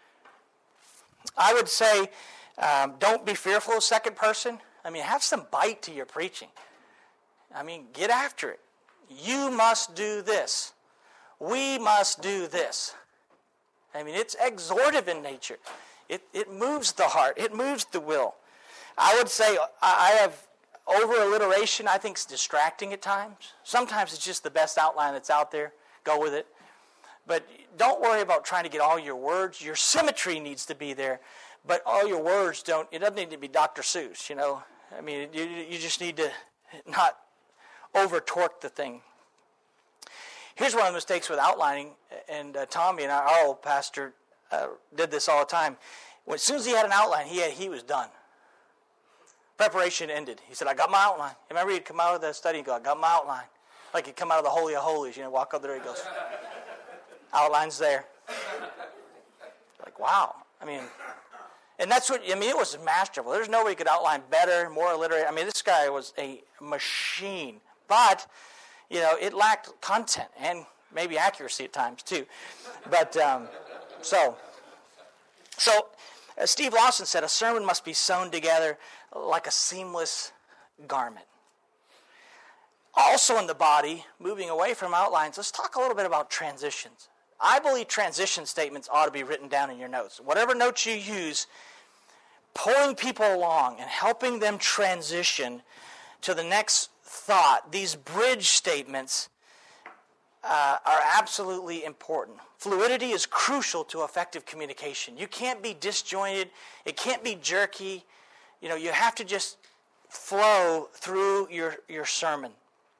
I would say, um, don't be fearful of second person. I mean, have some bite to your preaching. I mean, get after it. You must do this. We must do this. I mean, it's exhortive in nature. It it moves the heart. It moves the will. I would say I have over alliteration. I think is distracting at times. Sometimes it's just the best outline that's out there. go with it. But don't worry about trying to get all your words. Your symmetry needs to be there, but all your words don't, it doesn't need to be Doctor Seuss, you know. I mean, you, you just need to not over-torque the thing. Here's one of the mistakes with outlining, and uh, Tommy and our, our old pastor uh, did this all the time. When, as soon as he had an outline, he had, he was done. Preparation ended. He said, I got my outline. Remember, he'd come out of the study and go, I got my outline. Like he'd come out of the Holy of Holies, you know, walk up there, he goes, outline's there. Like, wow. I mean, and that's what, I mean, it was masterful. There's nobody could outline better, more illiterate. I mean, this guy was a machine. But, you know, it lacked content and maybe accuracy at times too. But, um, so, so uh, Steve Lawson said, a sermon must be sewn together like a seamless garment. Also in the body, moving away from outlines, let's talk a little bit about transitions. I believe transition statements ought to be written down in your notes. Whatever notes you use, pulling people along and helping them transition to the next thought. These bridge statements uh, are absolutely important. Fluidity is crucial to effective communication. You can't be disjointed. It can't be jerky. You know, you have to just flow through your, your sermon.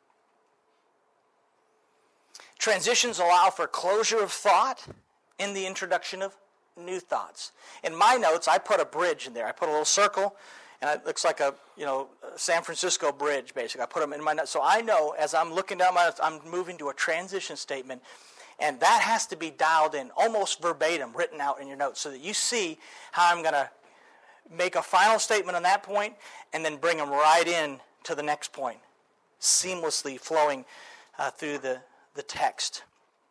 Transitions allow for closure of thought in the introduction of new thoughts. In my notes, I put a bridge in there. I put a little circle, and it looks like a, you know, San Francisco bridge, basically. I put them in my notes. So I know as I'm looking down my notes, I'm moving to a transition statement, and that has to be dialed in, almost verbatim, written out in your notes, so that you see how I'm going to make a final statement on that point, and then bring them right in to the next point, seamlessly flowing uh, through the the text.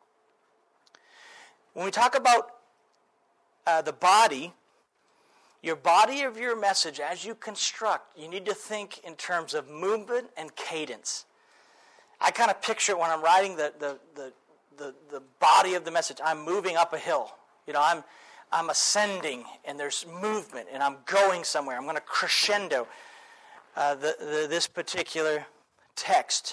When we talk about uh, the body, your body of your message, as you construct, you need to think in terms of movement and cadence. I kind of picture it when I'm writing the the the the, the body of the message. I'm moving up a hill. You know, I'm I'm ascending, and there's movement, and I'm going somewhere. I'm going to crescendo uh, the, the this particular text.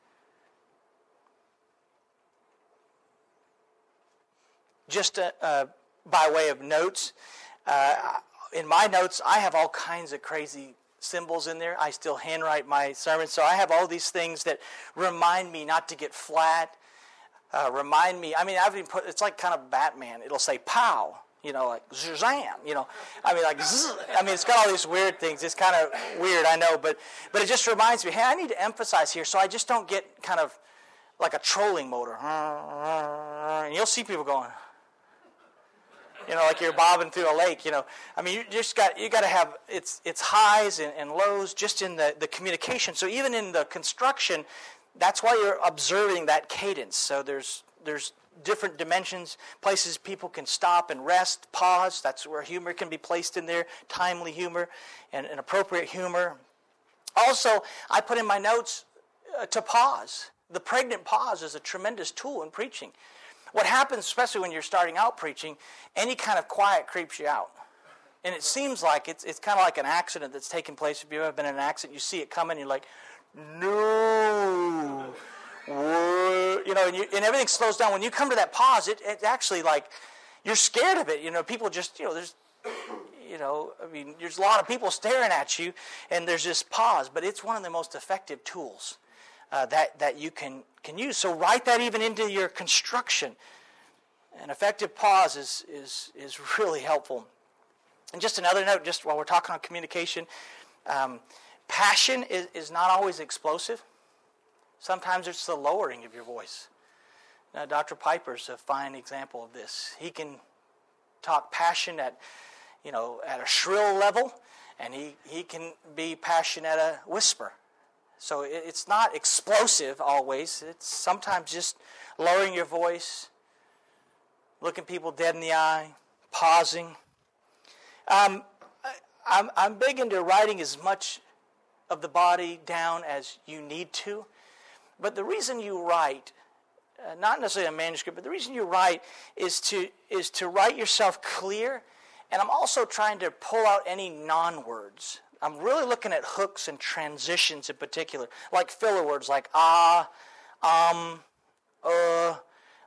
Just uh, uh, by way of notes, uh, in my notes, I have all kinds of crazy symbols in there. I still handwrite my sermons, so I have all these things that remind me not to get flat, uh, remind me, I mean, I've even put, it's like kind of Batman. It'll say, pow, you know, like, zam, you know. I mean, like, zzz, I mean, it's got all these weird things. It's kind of weird, I know, but but it just reminds me, hey, I need to emphasize here so I just don't get kind of like a trolling motor. And you'll see people going, you know, like you're bobbing through a lake, you know. I mean, you just got you got to have it's it's highs and, and lows just in the, the communication. So even in the construction, that's why you're observing that cadence. So there's there's different dimensions, places people can stop and rest, pause. That's where humor can be placed in there, timely humor and, and appropriate humor. Also, I put in my notes uh, to pause. The pregnant pause is a tremendous tool in preaching. What happens, especially when you're starting out preaching, any kind of quiet creeps you out. And it seems like it's it's kind of like an accident that's taken place. If you've ever been in an accident, you see it coming, and you're like, no. You know, and, you, and everything slows down. When you come to that pause, it, it's actually like, you're scared of it. You know, people just, you know, there's, you know, I mean, there's a lot of people staring at you, and there's this pause. But it's one of the most effective tools Uh, that that you can, can use. So write that even into your construction. An effective pause is, is, is really helpful. And just another note, just while we're talking on communication, um, passion is, is not always explosive. Sometimes it's the lowering of your voice. Now, Doctor Piper's a fine example of this. He can talk passion at, you know, at a shrill level, and he, he can be passion at a whisper. So it's not explosive always. It's sometimes just lowering your voice, looking people dead in the eye, pausing. Um, I'm, I'm big into writing as much of the body down as you need to. But the reason you write, uh, not necessarily a manuscript, but the reason you write is to is to write yourself clear. And I'm also trying to pull out any non-words. I'm really looking at hooks and transitions in particular, like filler words like ah, um, uh,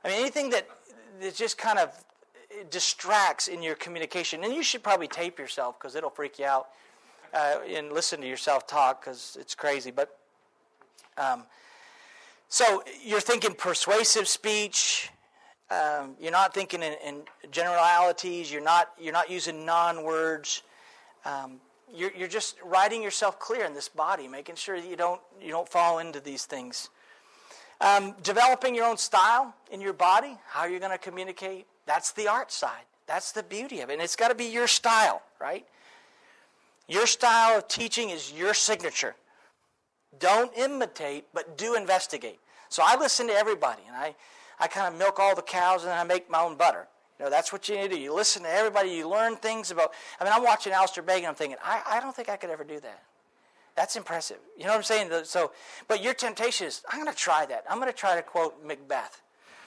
I mean, anything that, that just kind of distracts in your communication. And you should probably tape yourself because it'll freak you out. Uh, and listen to yourself talk because it's crazy. But um, so you're thinking persuasive speech. Um, you're not thinking in, in generalities. You're not you're not using non-words. Um, you're you're just writing yourself clear in this body, making sure that you don't you don't fall into these things. Um, developing your own style in your body. How you're going to communicate. That's the art side. That's the beauty of it. And it's got to be your style, right? Your style of teaching is your signature. Don't imitate, but do investigate. So I listen to everybody, and I, I kind of milk all the cows, and then I make my own butter. You know, that's what you need to do. You listen to everybody. You learn things about... I mean, I'm watching Alistair Begg, and I'm thinking, I, I don't think I could ever do that. That's impressive. You know what I'm saying? So, but your temptation is, I'm going to try that. I'm going to try to quote Macbeth.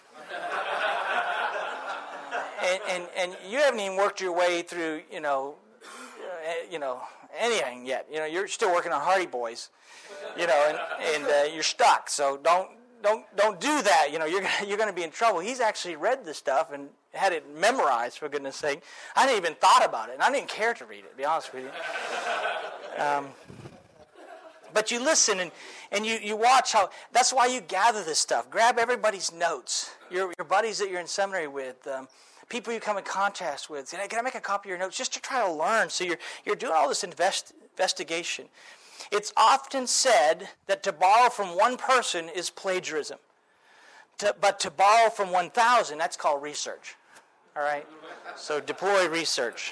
and, and, and you haven't even worked your way through, you know... you know, anything yet. You know, you're still working on Hardy Boys, you know, and, and uh, you're stuck. So don't don't don't do that. You know, you're gonna, you're going to be in trouble. He's actually read the stuff and had it memorized, for goodness sake. I didn't even thought about it, and I didn't care to read it, to be honest with you. Um, but you listen and, and you, you watch how, that's why you gather this stuff. Grab everybody's notes, your, your buddies that you're in seminary with, um, people you come in contact with. Can I, can I make a copy of your notes just to try to learn? So you're you're doing all this invest, investigation. It's often said that to borrow from one person is plagiarism. To, but to borrow from one thousand, that's called research. All right? So deploy research.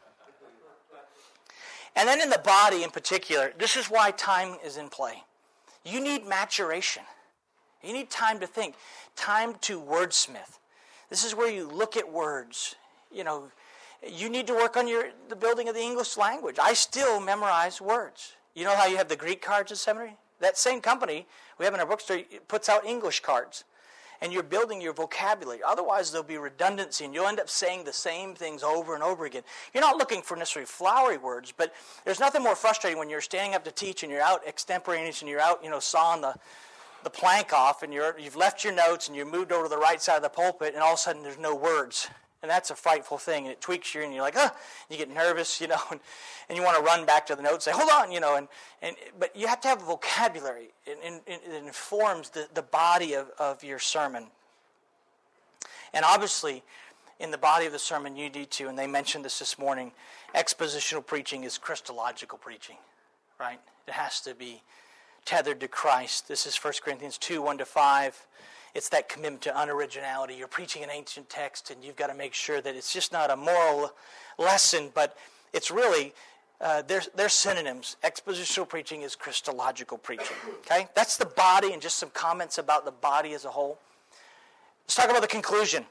And then in the body in particular, this is why time is in play. You need maturation. You need time to think. Time to wordsmith. This is where you look at words. You know, you need to work on your the building of the English language. I still memorize words. You know how you have the Greek cards in seminary? That same company we have in our bookstore puts out English cards. And you're building your vocabulary. Otherwise, there'll be redundancy, and you'll end up saying the same things over and over again. You're not looking for necessarily flowery words, but there's nothing more frustrating when you're standing up to teach and you're out extemporaneous and you're out, you know, sawing the the plank off, and you're, you've left your notes, and you moved over to the right side of the pulpit, and all of a sudden there's no words. And that's a frightful thing, and it tweaks you, and you're like, oh, you get nervous, you know, and, and you want to run back to the notes and say, hold on, you know, and, and but you have to have a vocabulary. It, it, it informs the, the body of, of your sermon. And obviously, in the body of the sermon, you need to, and they mentioned this this morning, expositional preaching is Christological preaching, right? It has to be tethered to Christ. This is First Corinthians two, one to five. It's that commitment to unoriginality. You're preaching an ancient text, and you've got to make sure that it's just not a moral lesson, but it's really, uh, they're, they're synonyms. Expositional preaching is Christological preaching. Okay? That's the body, and just some comments about the body as a whole. Let's talk about the conclusion.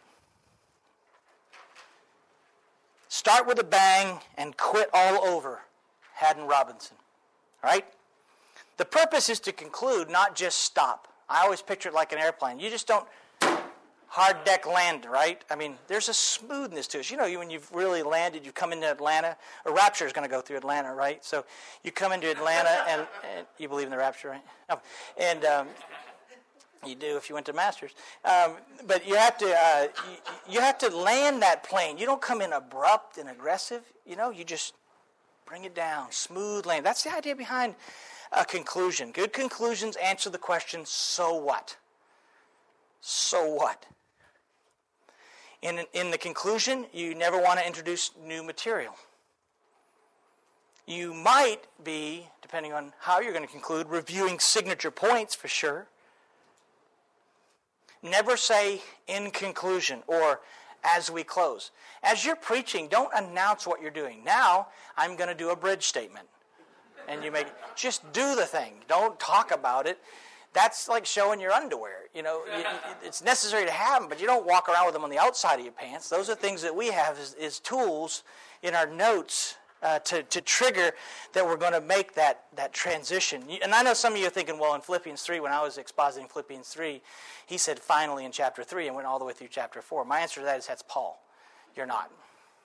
Start with a bang and quit all over. Haddon Robinson. All right? The purpose is to conclude, not just stop. I always picture it like an airplane. You just don't hard deck land, right? I mean, there's a smoothness to it. You know, when you've really landed, you come into Atlanta. A rapture is going to go through Atlanta, right? So you come into Atlanta, and, and you believe in the rapture, right? Oh, and um, you do if you went to Masters. Um, but you have to uh, you, you have to land that plane. You don't come in abrupt and aggressive. You know, you just bring it down, smooth land. That's the idea behind a conclusion. Good conclusions answer the question, so what? So what? In, in the conclusion, you never want to introduce new material. You might be, depending on how you're going to conclude, reviewing signature points for sure. Never say in conclusion or as we close. As you're preaching, don't announce what you're doing. Now, I'm going to do a bridge statement. And you make just do the thing. Don't talk about it. That's like showing your underwear. You know, you, it's necessary to have them, but you don't walk around with them on the outside of your pants. Those are things that we have as, as tools in our notes uh, to, to trigger that we're going to make that, that transition. And I know some of you are thinking, well, in Philippians three, when I was expositing Philippians three, he said finally in chapter three and went all the way through chapter four. My answer to that is that's Paul. You're not.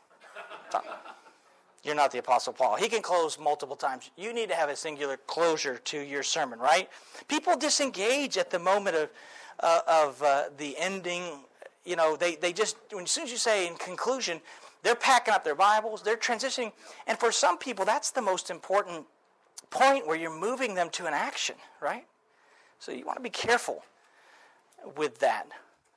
You're not the Apostle Paul. He can close multiple times. You need to have a singular closure to your sermon, right? People disengage at the moment of uh, of uh, the ending you know, they, they just, when, as soon as you say in conclusion, they're packing up their Bibles, they're transitioning. And for some people, that's the most important point where you're moving them to an action, right? So you want to be careful with that.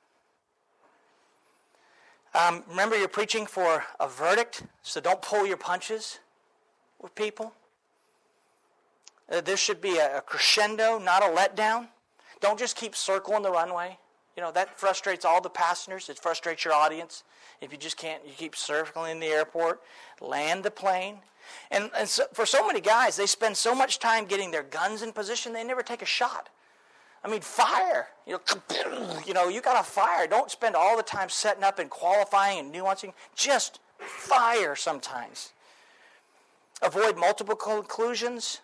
Um, remember, you're preaching for a verdict, so don't pull your punches with people. Uh, there should be a, a crescendo, not a letdown. Don't just keep circling the runway. You know, that frustrates all the passengers. It frustrates your audience. If you just can't, you keep circling the airport, land the plane. And, and so, for so many guys, they spend so much time getting their guns in position, they never take a shot. I mean, fire. You know, you know, you got to fire. Don't spend all the time setting up and qualifying and nuancing. Just fire sometimes. Avoid multiple conclusions.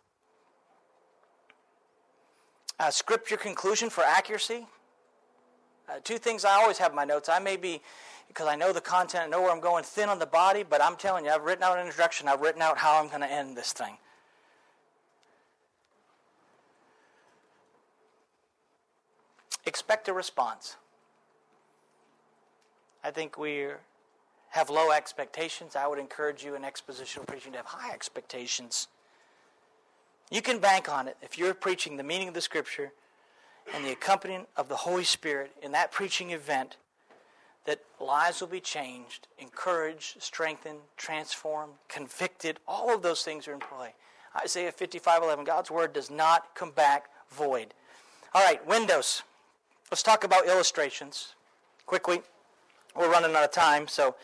Uh, script your conclusion for accuracy. Uh, two things I always have in my notes. I may be, because I know the content, I know where I'm going, thin on the body, but I'm telling you, I've written out an introduction. I've written out how I'm going to end this thing. Expect a response. I think we have low expectations. I would encourage you in expositional preaching to have high expectations. You can bank on it if you're preaching the meaning of the Scripture and the accompaniment of the Holy Spirit in that preaching event, that lives will be changed, encouraged, strengthened, transformed, convicted. All of those things are in play. Isaiah fifty-five eleven, God's Word does not come back void. All right, windows. Let's talk about illustrations quickly. We're running out of time. So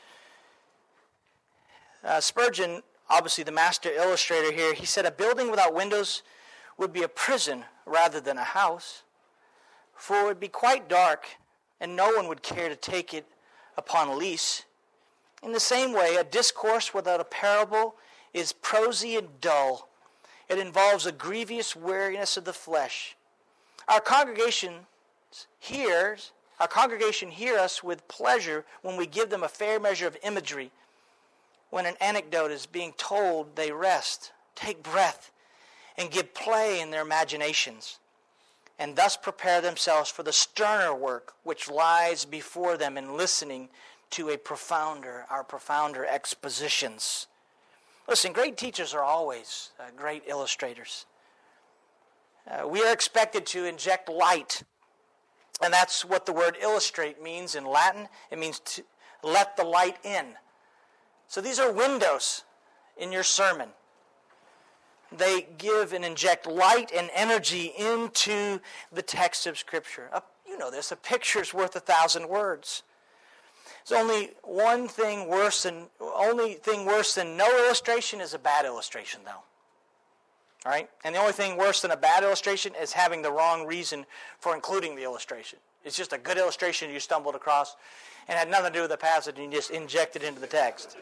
uh, Spurgeon, obviously the master illustrator here, he said a building without windows would be a prison rather than a house, for it would be quite dark and no one would care to take it upon lease. In the same way, a discourse without a parable is prosy and dull. It involves a grievous weariness of the flesh. Our congregation hears, our congregation hear us with pleasure when we give them a fair measure of imagery. When an anecdote is being told, they rest, take breath, and give play in their imaginations, and thus prepare themselves for the sterner work which lies before them in listening to a profounder, our profounder expositions. Listen, great teachers are always uh, great illustrators. Uh, we are expected to inject light, and that's what the word illustrate means in Latin. It means to let the light in. So these are windows in your sermon. They give and inject light and energy into the text of Scripture. Uh, you know this, a picture's worth a thousand words. There's only one thing worse than only thing worse than no illustration is a bad illustration, though. All right? And the only thing worse than a bad illustration is having the wrong reason for including the illustration. It's just a good illustration you stumbled across and had nothing to do with the passage and you just inject it into the text.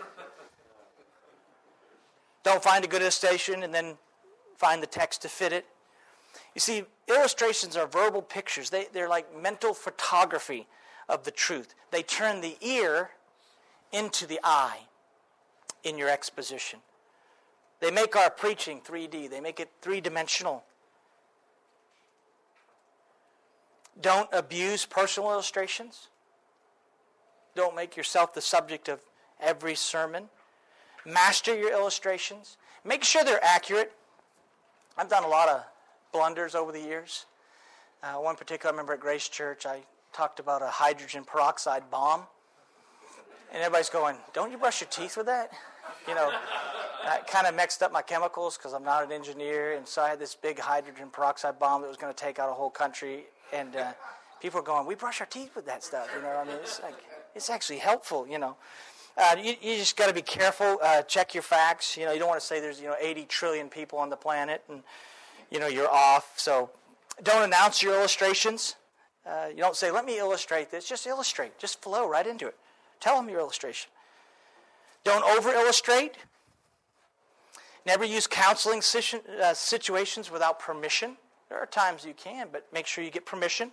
Don't find a good illustration and then find the text to fit it. You see, illustrations are verbal pictures. They, they're like mental photography of the truth. They turn the ear into the eye in your exposition. They make our preaching three D. They make it three-dimensional. Don't abuse personal illustrations. Don't make yourself the subject of every sermon. Master your illustrations. Make sure they're accurate. I've done a lot of blunders over the years. Uh, one particular, I remember at Grace Church, I talked about a hydrogen peroxide bomb. And everybody's going, don't you brush your teeth with that? You know, I kind of mixed up my chemicals because I'm not an engineer. And so I had this big hydrogen peroxide bomb that was going to take out a whole country. And uh, people are going, we brush our teeth with that stuff. You know, I mean, it's like, it's actually helpful, you know. Uh, you, you just got to be careful. Uh, check your facts. You know, you don't want to say there's, you know, eighty trillion people on the planet and, you know, you're off. So don't announce your illustrations. Uh, you don't say, let me illustrate this. Just illustrate. Just flow right into it. Tell them your illustration. Don't over-illustrate. Never use counseling situ- uh, situations without permission. There are times you can, but make sure you get permission.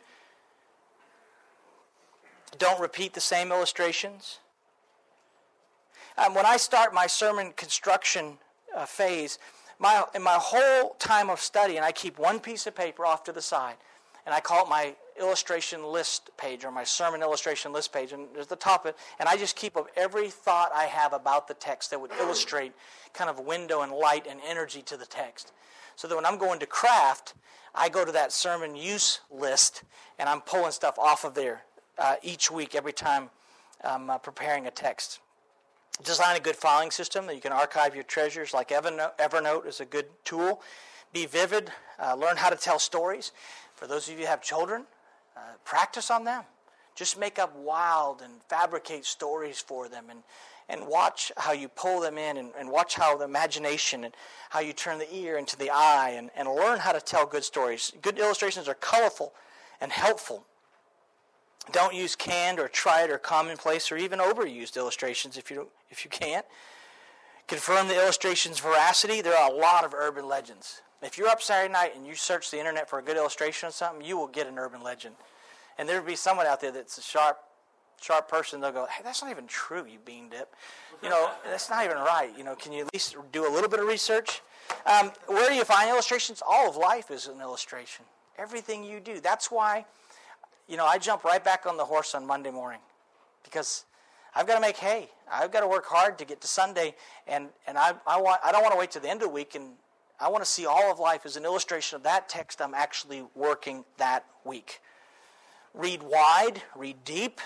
Don't repeat the same illustrations. Um, when I start my sermon construction uh, phase, my in my whole time of study, and I keep one piece of paper off to the side, and I call it my illustration list page, or my sermon illustration list page, and there's the top of it, and I just keep up every thought I have about the text that would illustrate kind of window and light and energy to the text. So that when I'm going to craft, I go to that sermon use list, and I'm pulling stuff off of there uh, each week, every time I'm uh, preparing a text. Design a good filing system that you can archive your treasures, like Evernote, Evernote is a good tool. Be vivid. Uh, learn how to tell stories. For those of you who have children, uh, practice on them. Just make up wild and fabricate stories for them, and, and watch how you pull them in, and, and watch how the imagination and how you turn the ear into the eye, and, and learn how to tell good stories. Good illustrations are colorful and helpful. Don't use canned or trite or commonplace or even overused illustrations if you if you can't. Confirm the illustration's veracity. There are a lot of urban legends. If you're up Saturday night and you search the internet for a good illustration of something, you will get an urban legend. And there'll be someone out there that's a sharp, sharp person. They'll go, "Hey, that's not even true, you bean dip. You know, that's not even right. You know, can you at least do a little bit of research?" Um, where do you find illustrations? All of life is an illustration. Everything you do. That's why, you know, I jump right back on the horse on Monday morning, because I've got to make hay. I've got to work hard to get to Sunday, and and I I want I don't want to wait till the end of the week, and I want to see all of life as an illustration of that text I'm actually working that week. Read wide, read deep.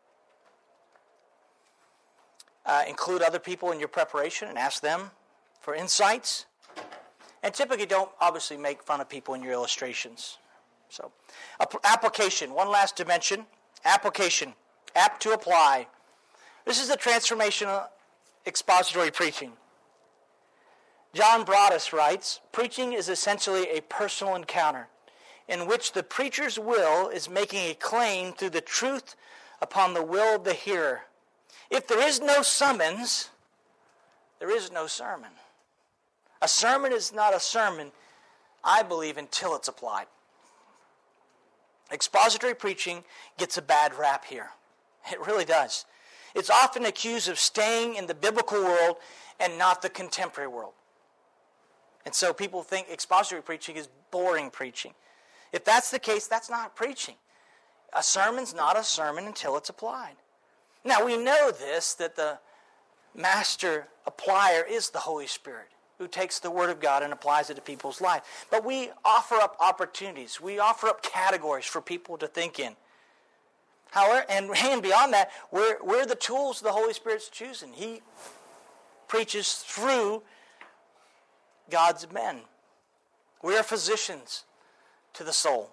Uh, include other people in your preparation and ask them for insights. And typically don't obviously make fun of people in your illustrations. So, application, one last dimension. Application, apt to apply. This is the transformational expository preaching. John Broadus writes, preaching is essentially a personal encounter in which the preacher's will is making a claim through the truth upon the will of the hearer. If there is no summons, there is no sermon. A sermon is not a sermon, I believe, until it's applied. Expository preaching gets a bad rap here. It really does. It's often accused of staying in the biblical world and not the contemporary world. And so people think expository preaching is boring preaching. If that's the case, that's not preaching. A sermon's not a sermon until it's applied. Now, we know this, that the master applier is the Holy Spirit, who takes the Word of God and applies it to people's life. But we offer up opportunities. We offer up categories for people to think in. However, and, and beyond that, we're, we're the tools the Holy Spirit's choosing. He preaches through God's men. We are physicians to the soul.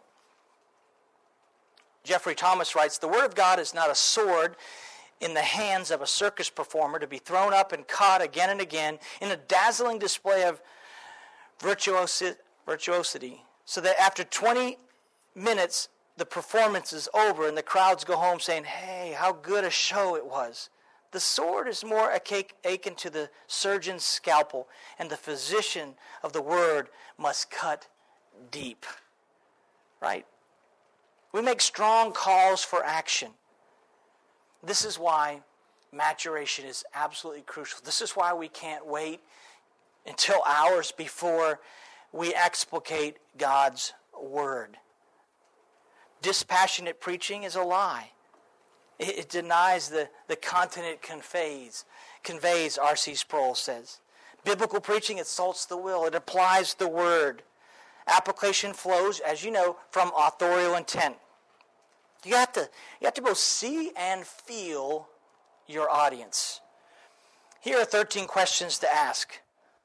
Jeffrey Thomas writes, the Word of God is not a sword in the hands of a circus performer to be thrown up and caught again and again in a dazzling display of virtuosi- virtuosity, so that after twenty minutes the performance is over and the crowds go home saying, hey, how good a show it was. The sword is more akin to the surgeon's scalpel, and the physician of the Word must cut deep. Right? We make strong calls for action. This is why maturation is absolutely crucial. This is why we can't wait until hours before we explicate God's Word. Dispassionate preaching is a lie. It, it denies the, the content it conveys, conveys, R C Sproul says. Biblical preaching assaults the will. It applies the Word. Application flows, as you know, from authorial intent. You have to, you have to both see and feel your audience. Here are thirteen questions to ask.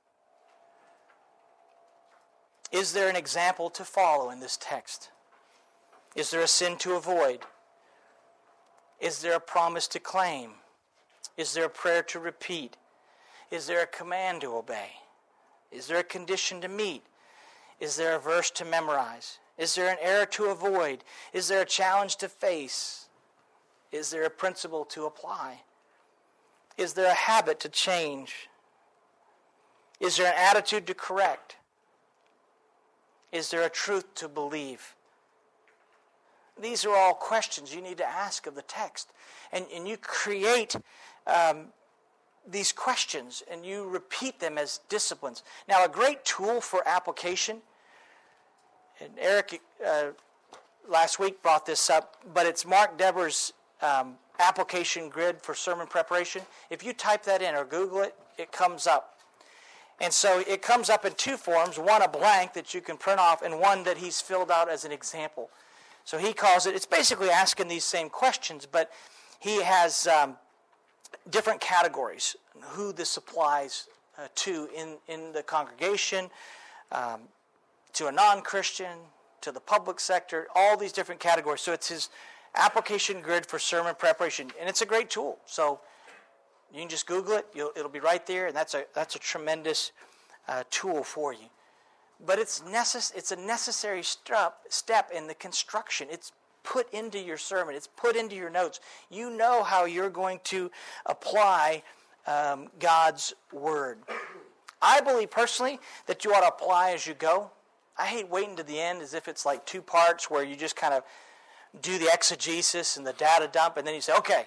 Is there an example to follow in this text? Is there a sin to avoid? Is there a promise to claim? Is there a prayer to repeat? Is there a command to obey? Is there a condition to meet? Is there a verse to memorize? Is there an error to avoid? Is there a challenge to face? Is there a principle to apply? Is there a habit to change? Is there an attitude to correct? Is there a truth to believe? These are all questions you need to ask of the text. And, and you create um, these questions and you repeat them as disciplines. Now, a great tool for application, and Eric uh, last week brought this up, but it's Mark Dever's um, application grid for sermon preparation. If you type that in or Google it, it comes up. And so it comes up in two forms, one a blank that you can print off and one that he's filled out as an example. So he calls it, it's basically asking these same questions, but he has um, different categories, who this applies uh, to in, in the congregation, um, to a non-Christian, to the public sector, all these different categories. So it's his application grid for sermon preparation, and it's a great tool. So you can just Google it; You'll, it'll be right there, and that's a that's a tremendous uh, tool for you. But it's necess- It's a necessary step step in the construction. It's put into your sermon. It's put into your notes. You know how you're going to apply um, God's word. I believe personally that you ought to apply as you go. I hate waiting to the end as if it's like two parts where you just kind of do the exegesis and the data dump, and then you say, okay.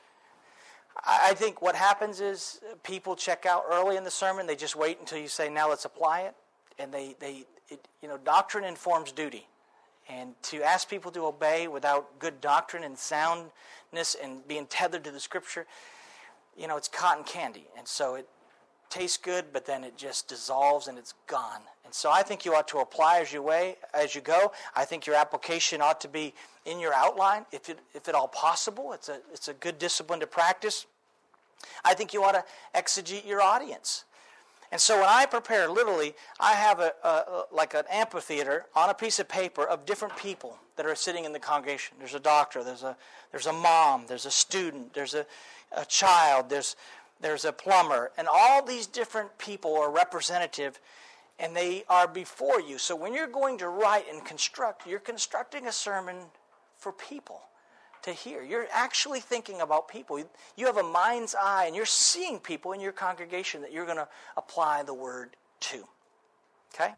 I think what happens is people check out early in the sermon. They just wait until you say, now let's apply it. And they, they it, you know, doctrine informs duty. And to ask people to obey without good doctrine and soundness and being tethered to the Scripture, you know, it's cotton candy. And so it tastes good, but then it just dissolves and it's gone. And so I think you ought to apply as you way as you go. I think your application ought to be in your outline, if it if at all possible. It's a it's a good discipline to practice. I think you ought to exegete your audience. And so when I prepare, literally, I have a, a like an amphitheater on a piece of paper of different people that are sitting in the congregation. There's a doctor, there's a there's a mom, there's a student, there's a, a child, there's there's a plumber, and all these different people are representative, and they are before you. So when you're going to write and construct, you're constructing a sermon for people to hear. You're actually thinking about people. You have a mind's eye, and you're seeing people in your congregation that you're going to apply the word to. Okay?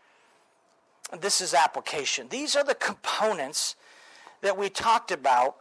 This is application. These are the components that we talked about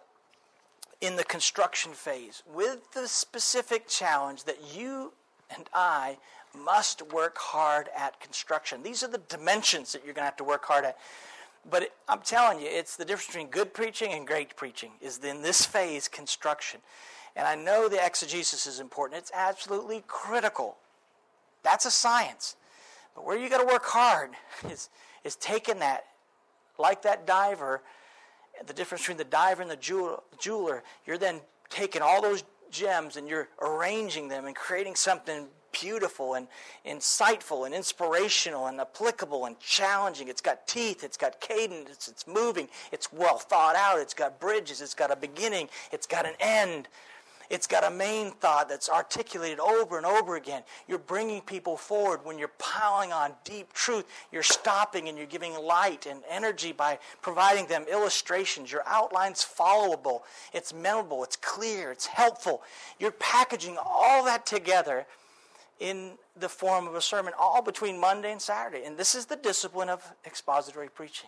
in the construction phase, with the specific challenge that you and I must work hard at construction. These are the dimensions that you're going to have to work hard at. But it, I'm telling you, it's the difference between good preaching and great preaching, is in this phase, construction. And I know the exegesis is important. It's absolutely critical. That's a science. But where you got to work hard is, is taking that, like that diver, the difference between the diver and the jewel, jeweler, you're then taking all those gems and you're arranging them and creating something beautiful and insightful and inspirational and applicable and challenging. It's got teeth, it's got cadence, it's, it's moving, it's well thought out, it's got bridges, it's got a beginning, it's got an end. It's got a main thought that's articulated over and over again. You're bringing people forward when you're piling on deep truth. You're stopping and you're giving light and energy by providing them illustrations. Your outline's followable. It's memorable. It's clear. It's helpful. You're packaging all that together in the form of a sermon, all between Monday and Saturday. And this is the discipline of expository preaching.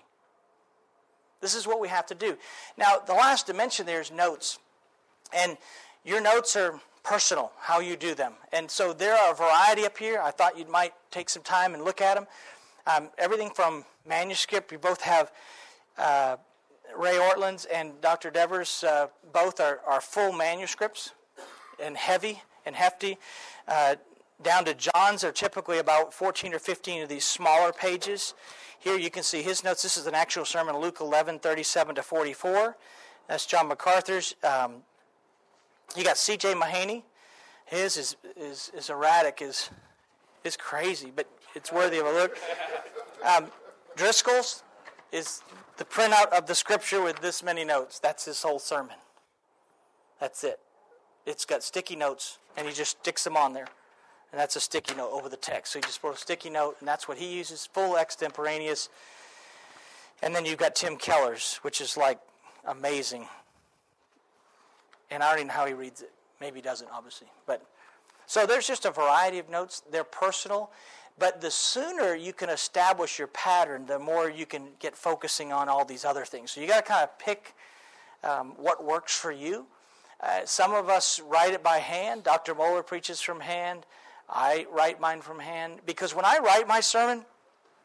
This is what we have to do. Now, the last dimension there is notes. And your notes are personal, how you do them. And so there are a variety up here. I thought you might take some time and look at them. Um, everything from manuscript. We both have uh, Ray Ortland's and Doctor Devers. Uh, both are, are full manuscripts and heavy and hefty. Uh, down to John's are typically about fourteen or fifteen of these smaller pages. Here you can see his notes. This is an actual sermon, Luke eleven, thirty-seven to forty-four. That's John MacArthur's. Um, You got C J Mahaney. His is is is erratic, is is crazy, but it's worthy of a look. Um, Driscoll's is the printout of the scripture with this many notes. That's his whole sermon. That's it. It's got sticky notes, and he just sticks them on there, and that's a sticky note over the text. So you just put a sticky note, and that's what he uses, full extemporaneous. And then you've got Tim Keller's, which is like amazing. And I don't even know how he reads it. Maybe he doesn't, obviously. But so there's just a variety of notes. They're personal. But the sooner you can establish your pattern, the more you can get focusing on all these other things. So you got to kind of pick um, what works for you. Uh, some of us write it by hand. Doctor Moeller preaches from hand. I write mine from hand. Because when I write my sermon,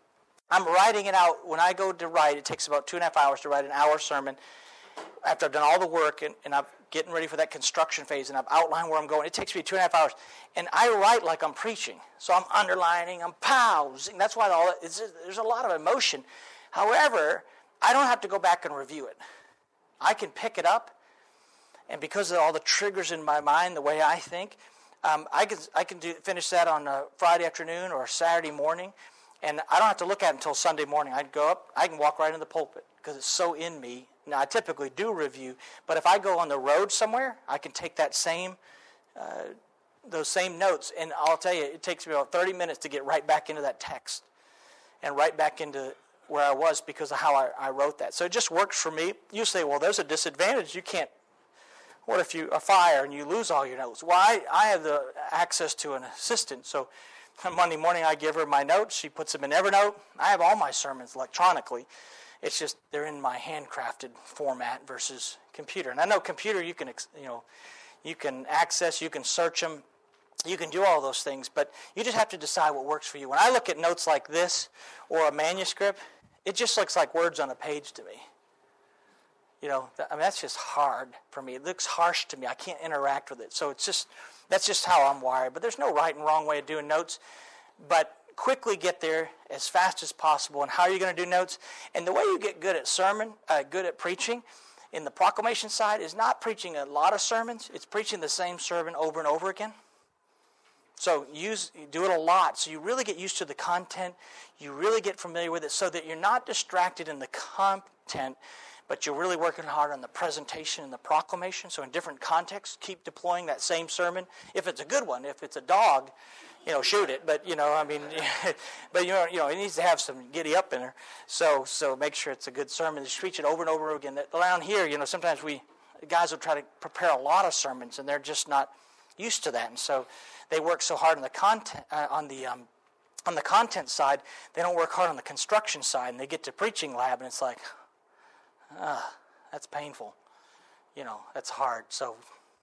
I'm writing it out. When I go to write, it takes about two and a half hours to write an hour sermon. After I've done all the work and, and I'm getting ready for that construction phase and I've outlined where I'm going, it takes me two and a half hours. And I write like I'm preaching. So I'm underlining, I'm pausing. That's why all it's, there's a lot of emotion. However, I don't have to go back and review it. I can pick it up, and because of all the triggers in my mind, the way I think, um, I can I can do finish that on a Friday afternoon or a Saturday morning, and I don't have to look at it until Sunday morning. I'd go up, I can walk right in the pulpit because it's so in me. Now, I typically do review, but if I go on the road somewhere, I can take that same, uh, those same notes, and I'll tell you, it takes me about thirty minutes to get right back into that text and right back into where I was because of how I, I wrote that. So it just works for me. You say, well, there's a disadvantage. You can't, what if you, a fire and you lose all your notes? Well, I, I have the access to an assistant, so on Monday morning I give her my notes. She puts them in Evernote. I have all my sermons electronically. It's just they're in my handcrafted format versus computer. And I know computer you can, you know, you can access, you can search them, you can do all those things, but you just have to decide what works for you. When I look at notes like this or a manuscript, it just looks like words on a page to me. You know, I mean, that's just hard for me. It looks harsh to me. I can't interact with it. So it's just, that's just how I'm wired. But there's no right and wrong way of doing notes. But quickly get there as fast as possible. And how are you going to do notes? And the way you get good at sermon, uh, good at preaching, in the proclamation side is not preaching a lot of sermons. It's preaching the same sermon over and over again. So use do it a lot. So you really get used to the content. You really get familiar with it so that you're not distracted in the content, but you're really working hard on the presentation and the proclamation. So in different contexts, keep deploying that same sermon. If it's a good one, if it's a dog, you know, shoot it. But, you know, I mean, but, you know, you know, it needs to have some giddy up in there. So so make sure it's a good sermon. Just preach it over and over again. Around here, you know, sometimes we, guys will try to prepare a lot of sermons, and they're just not used to that. And so they work so hard on the content, uh, on the um, on the content side, they don't work hard on the construction side. And they get to preaching lab, and it's like, ah, that's painful. You know, that's hard. So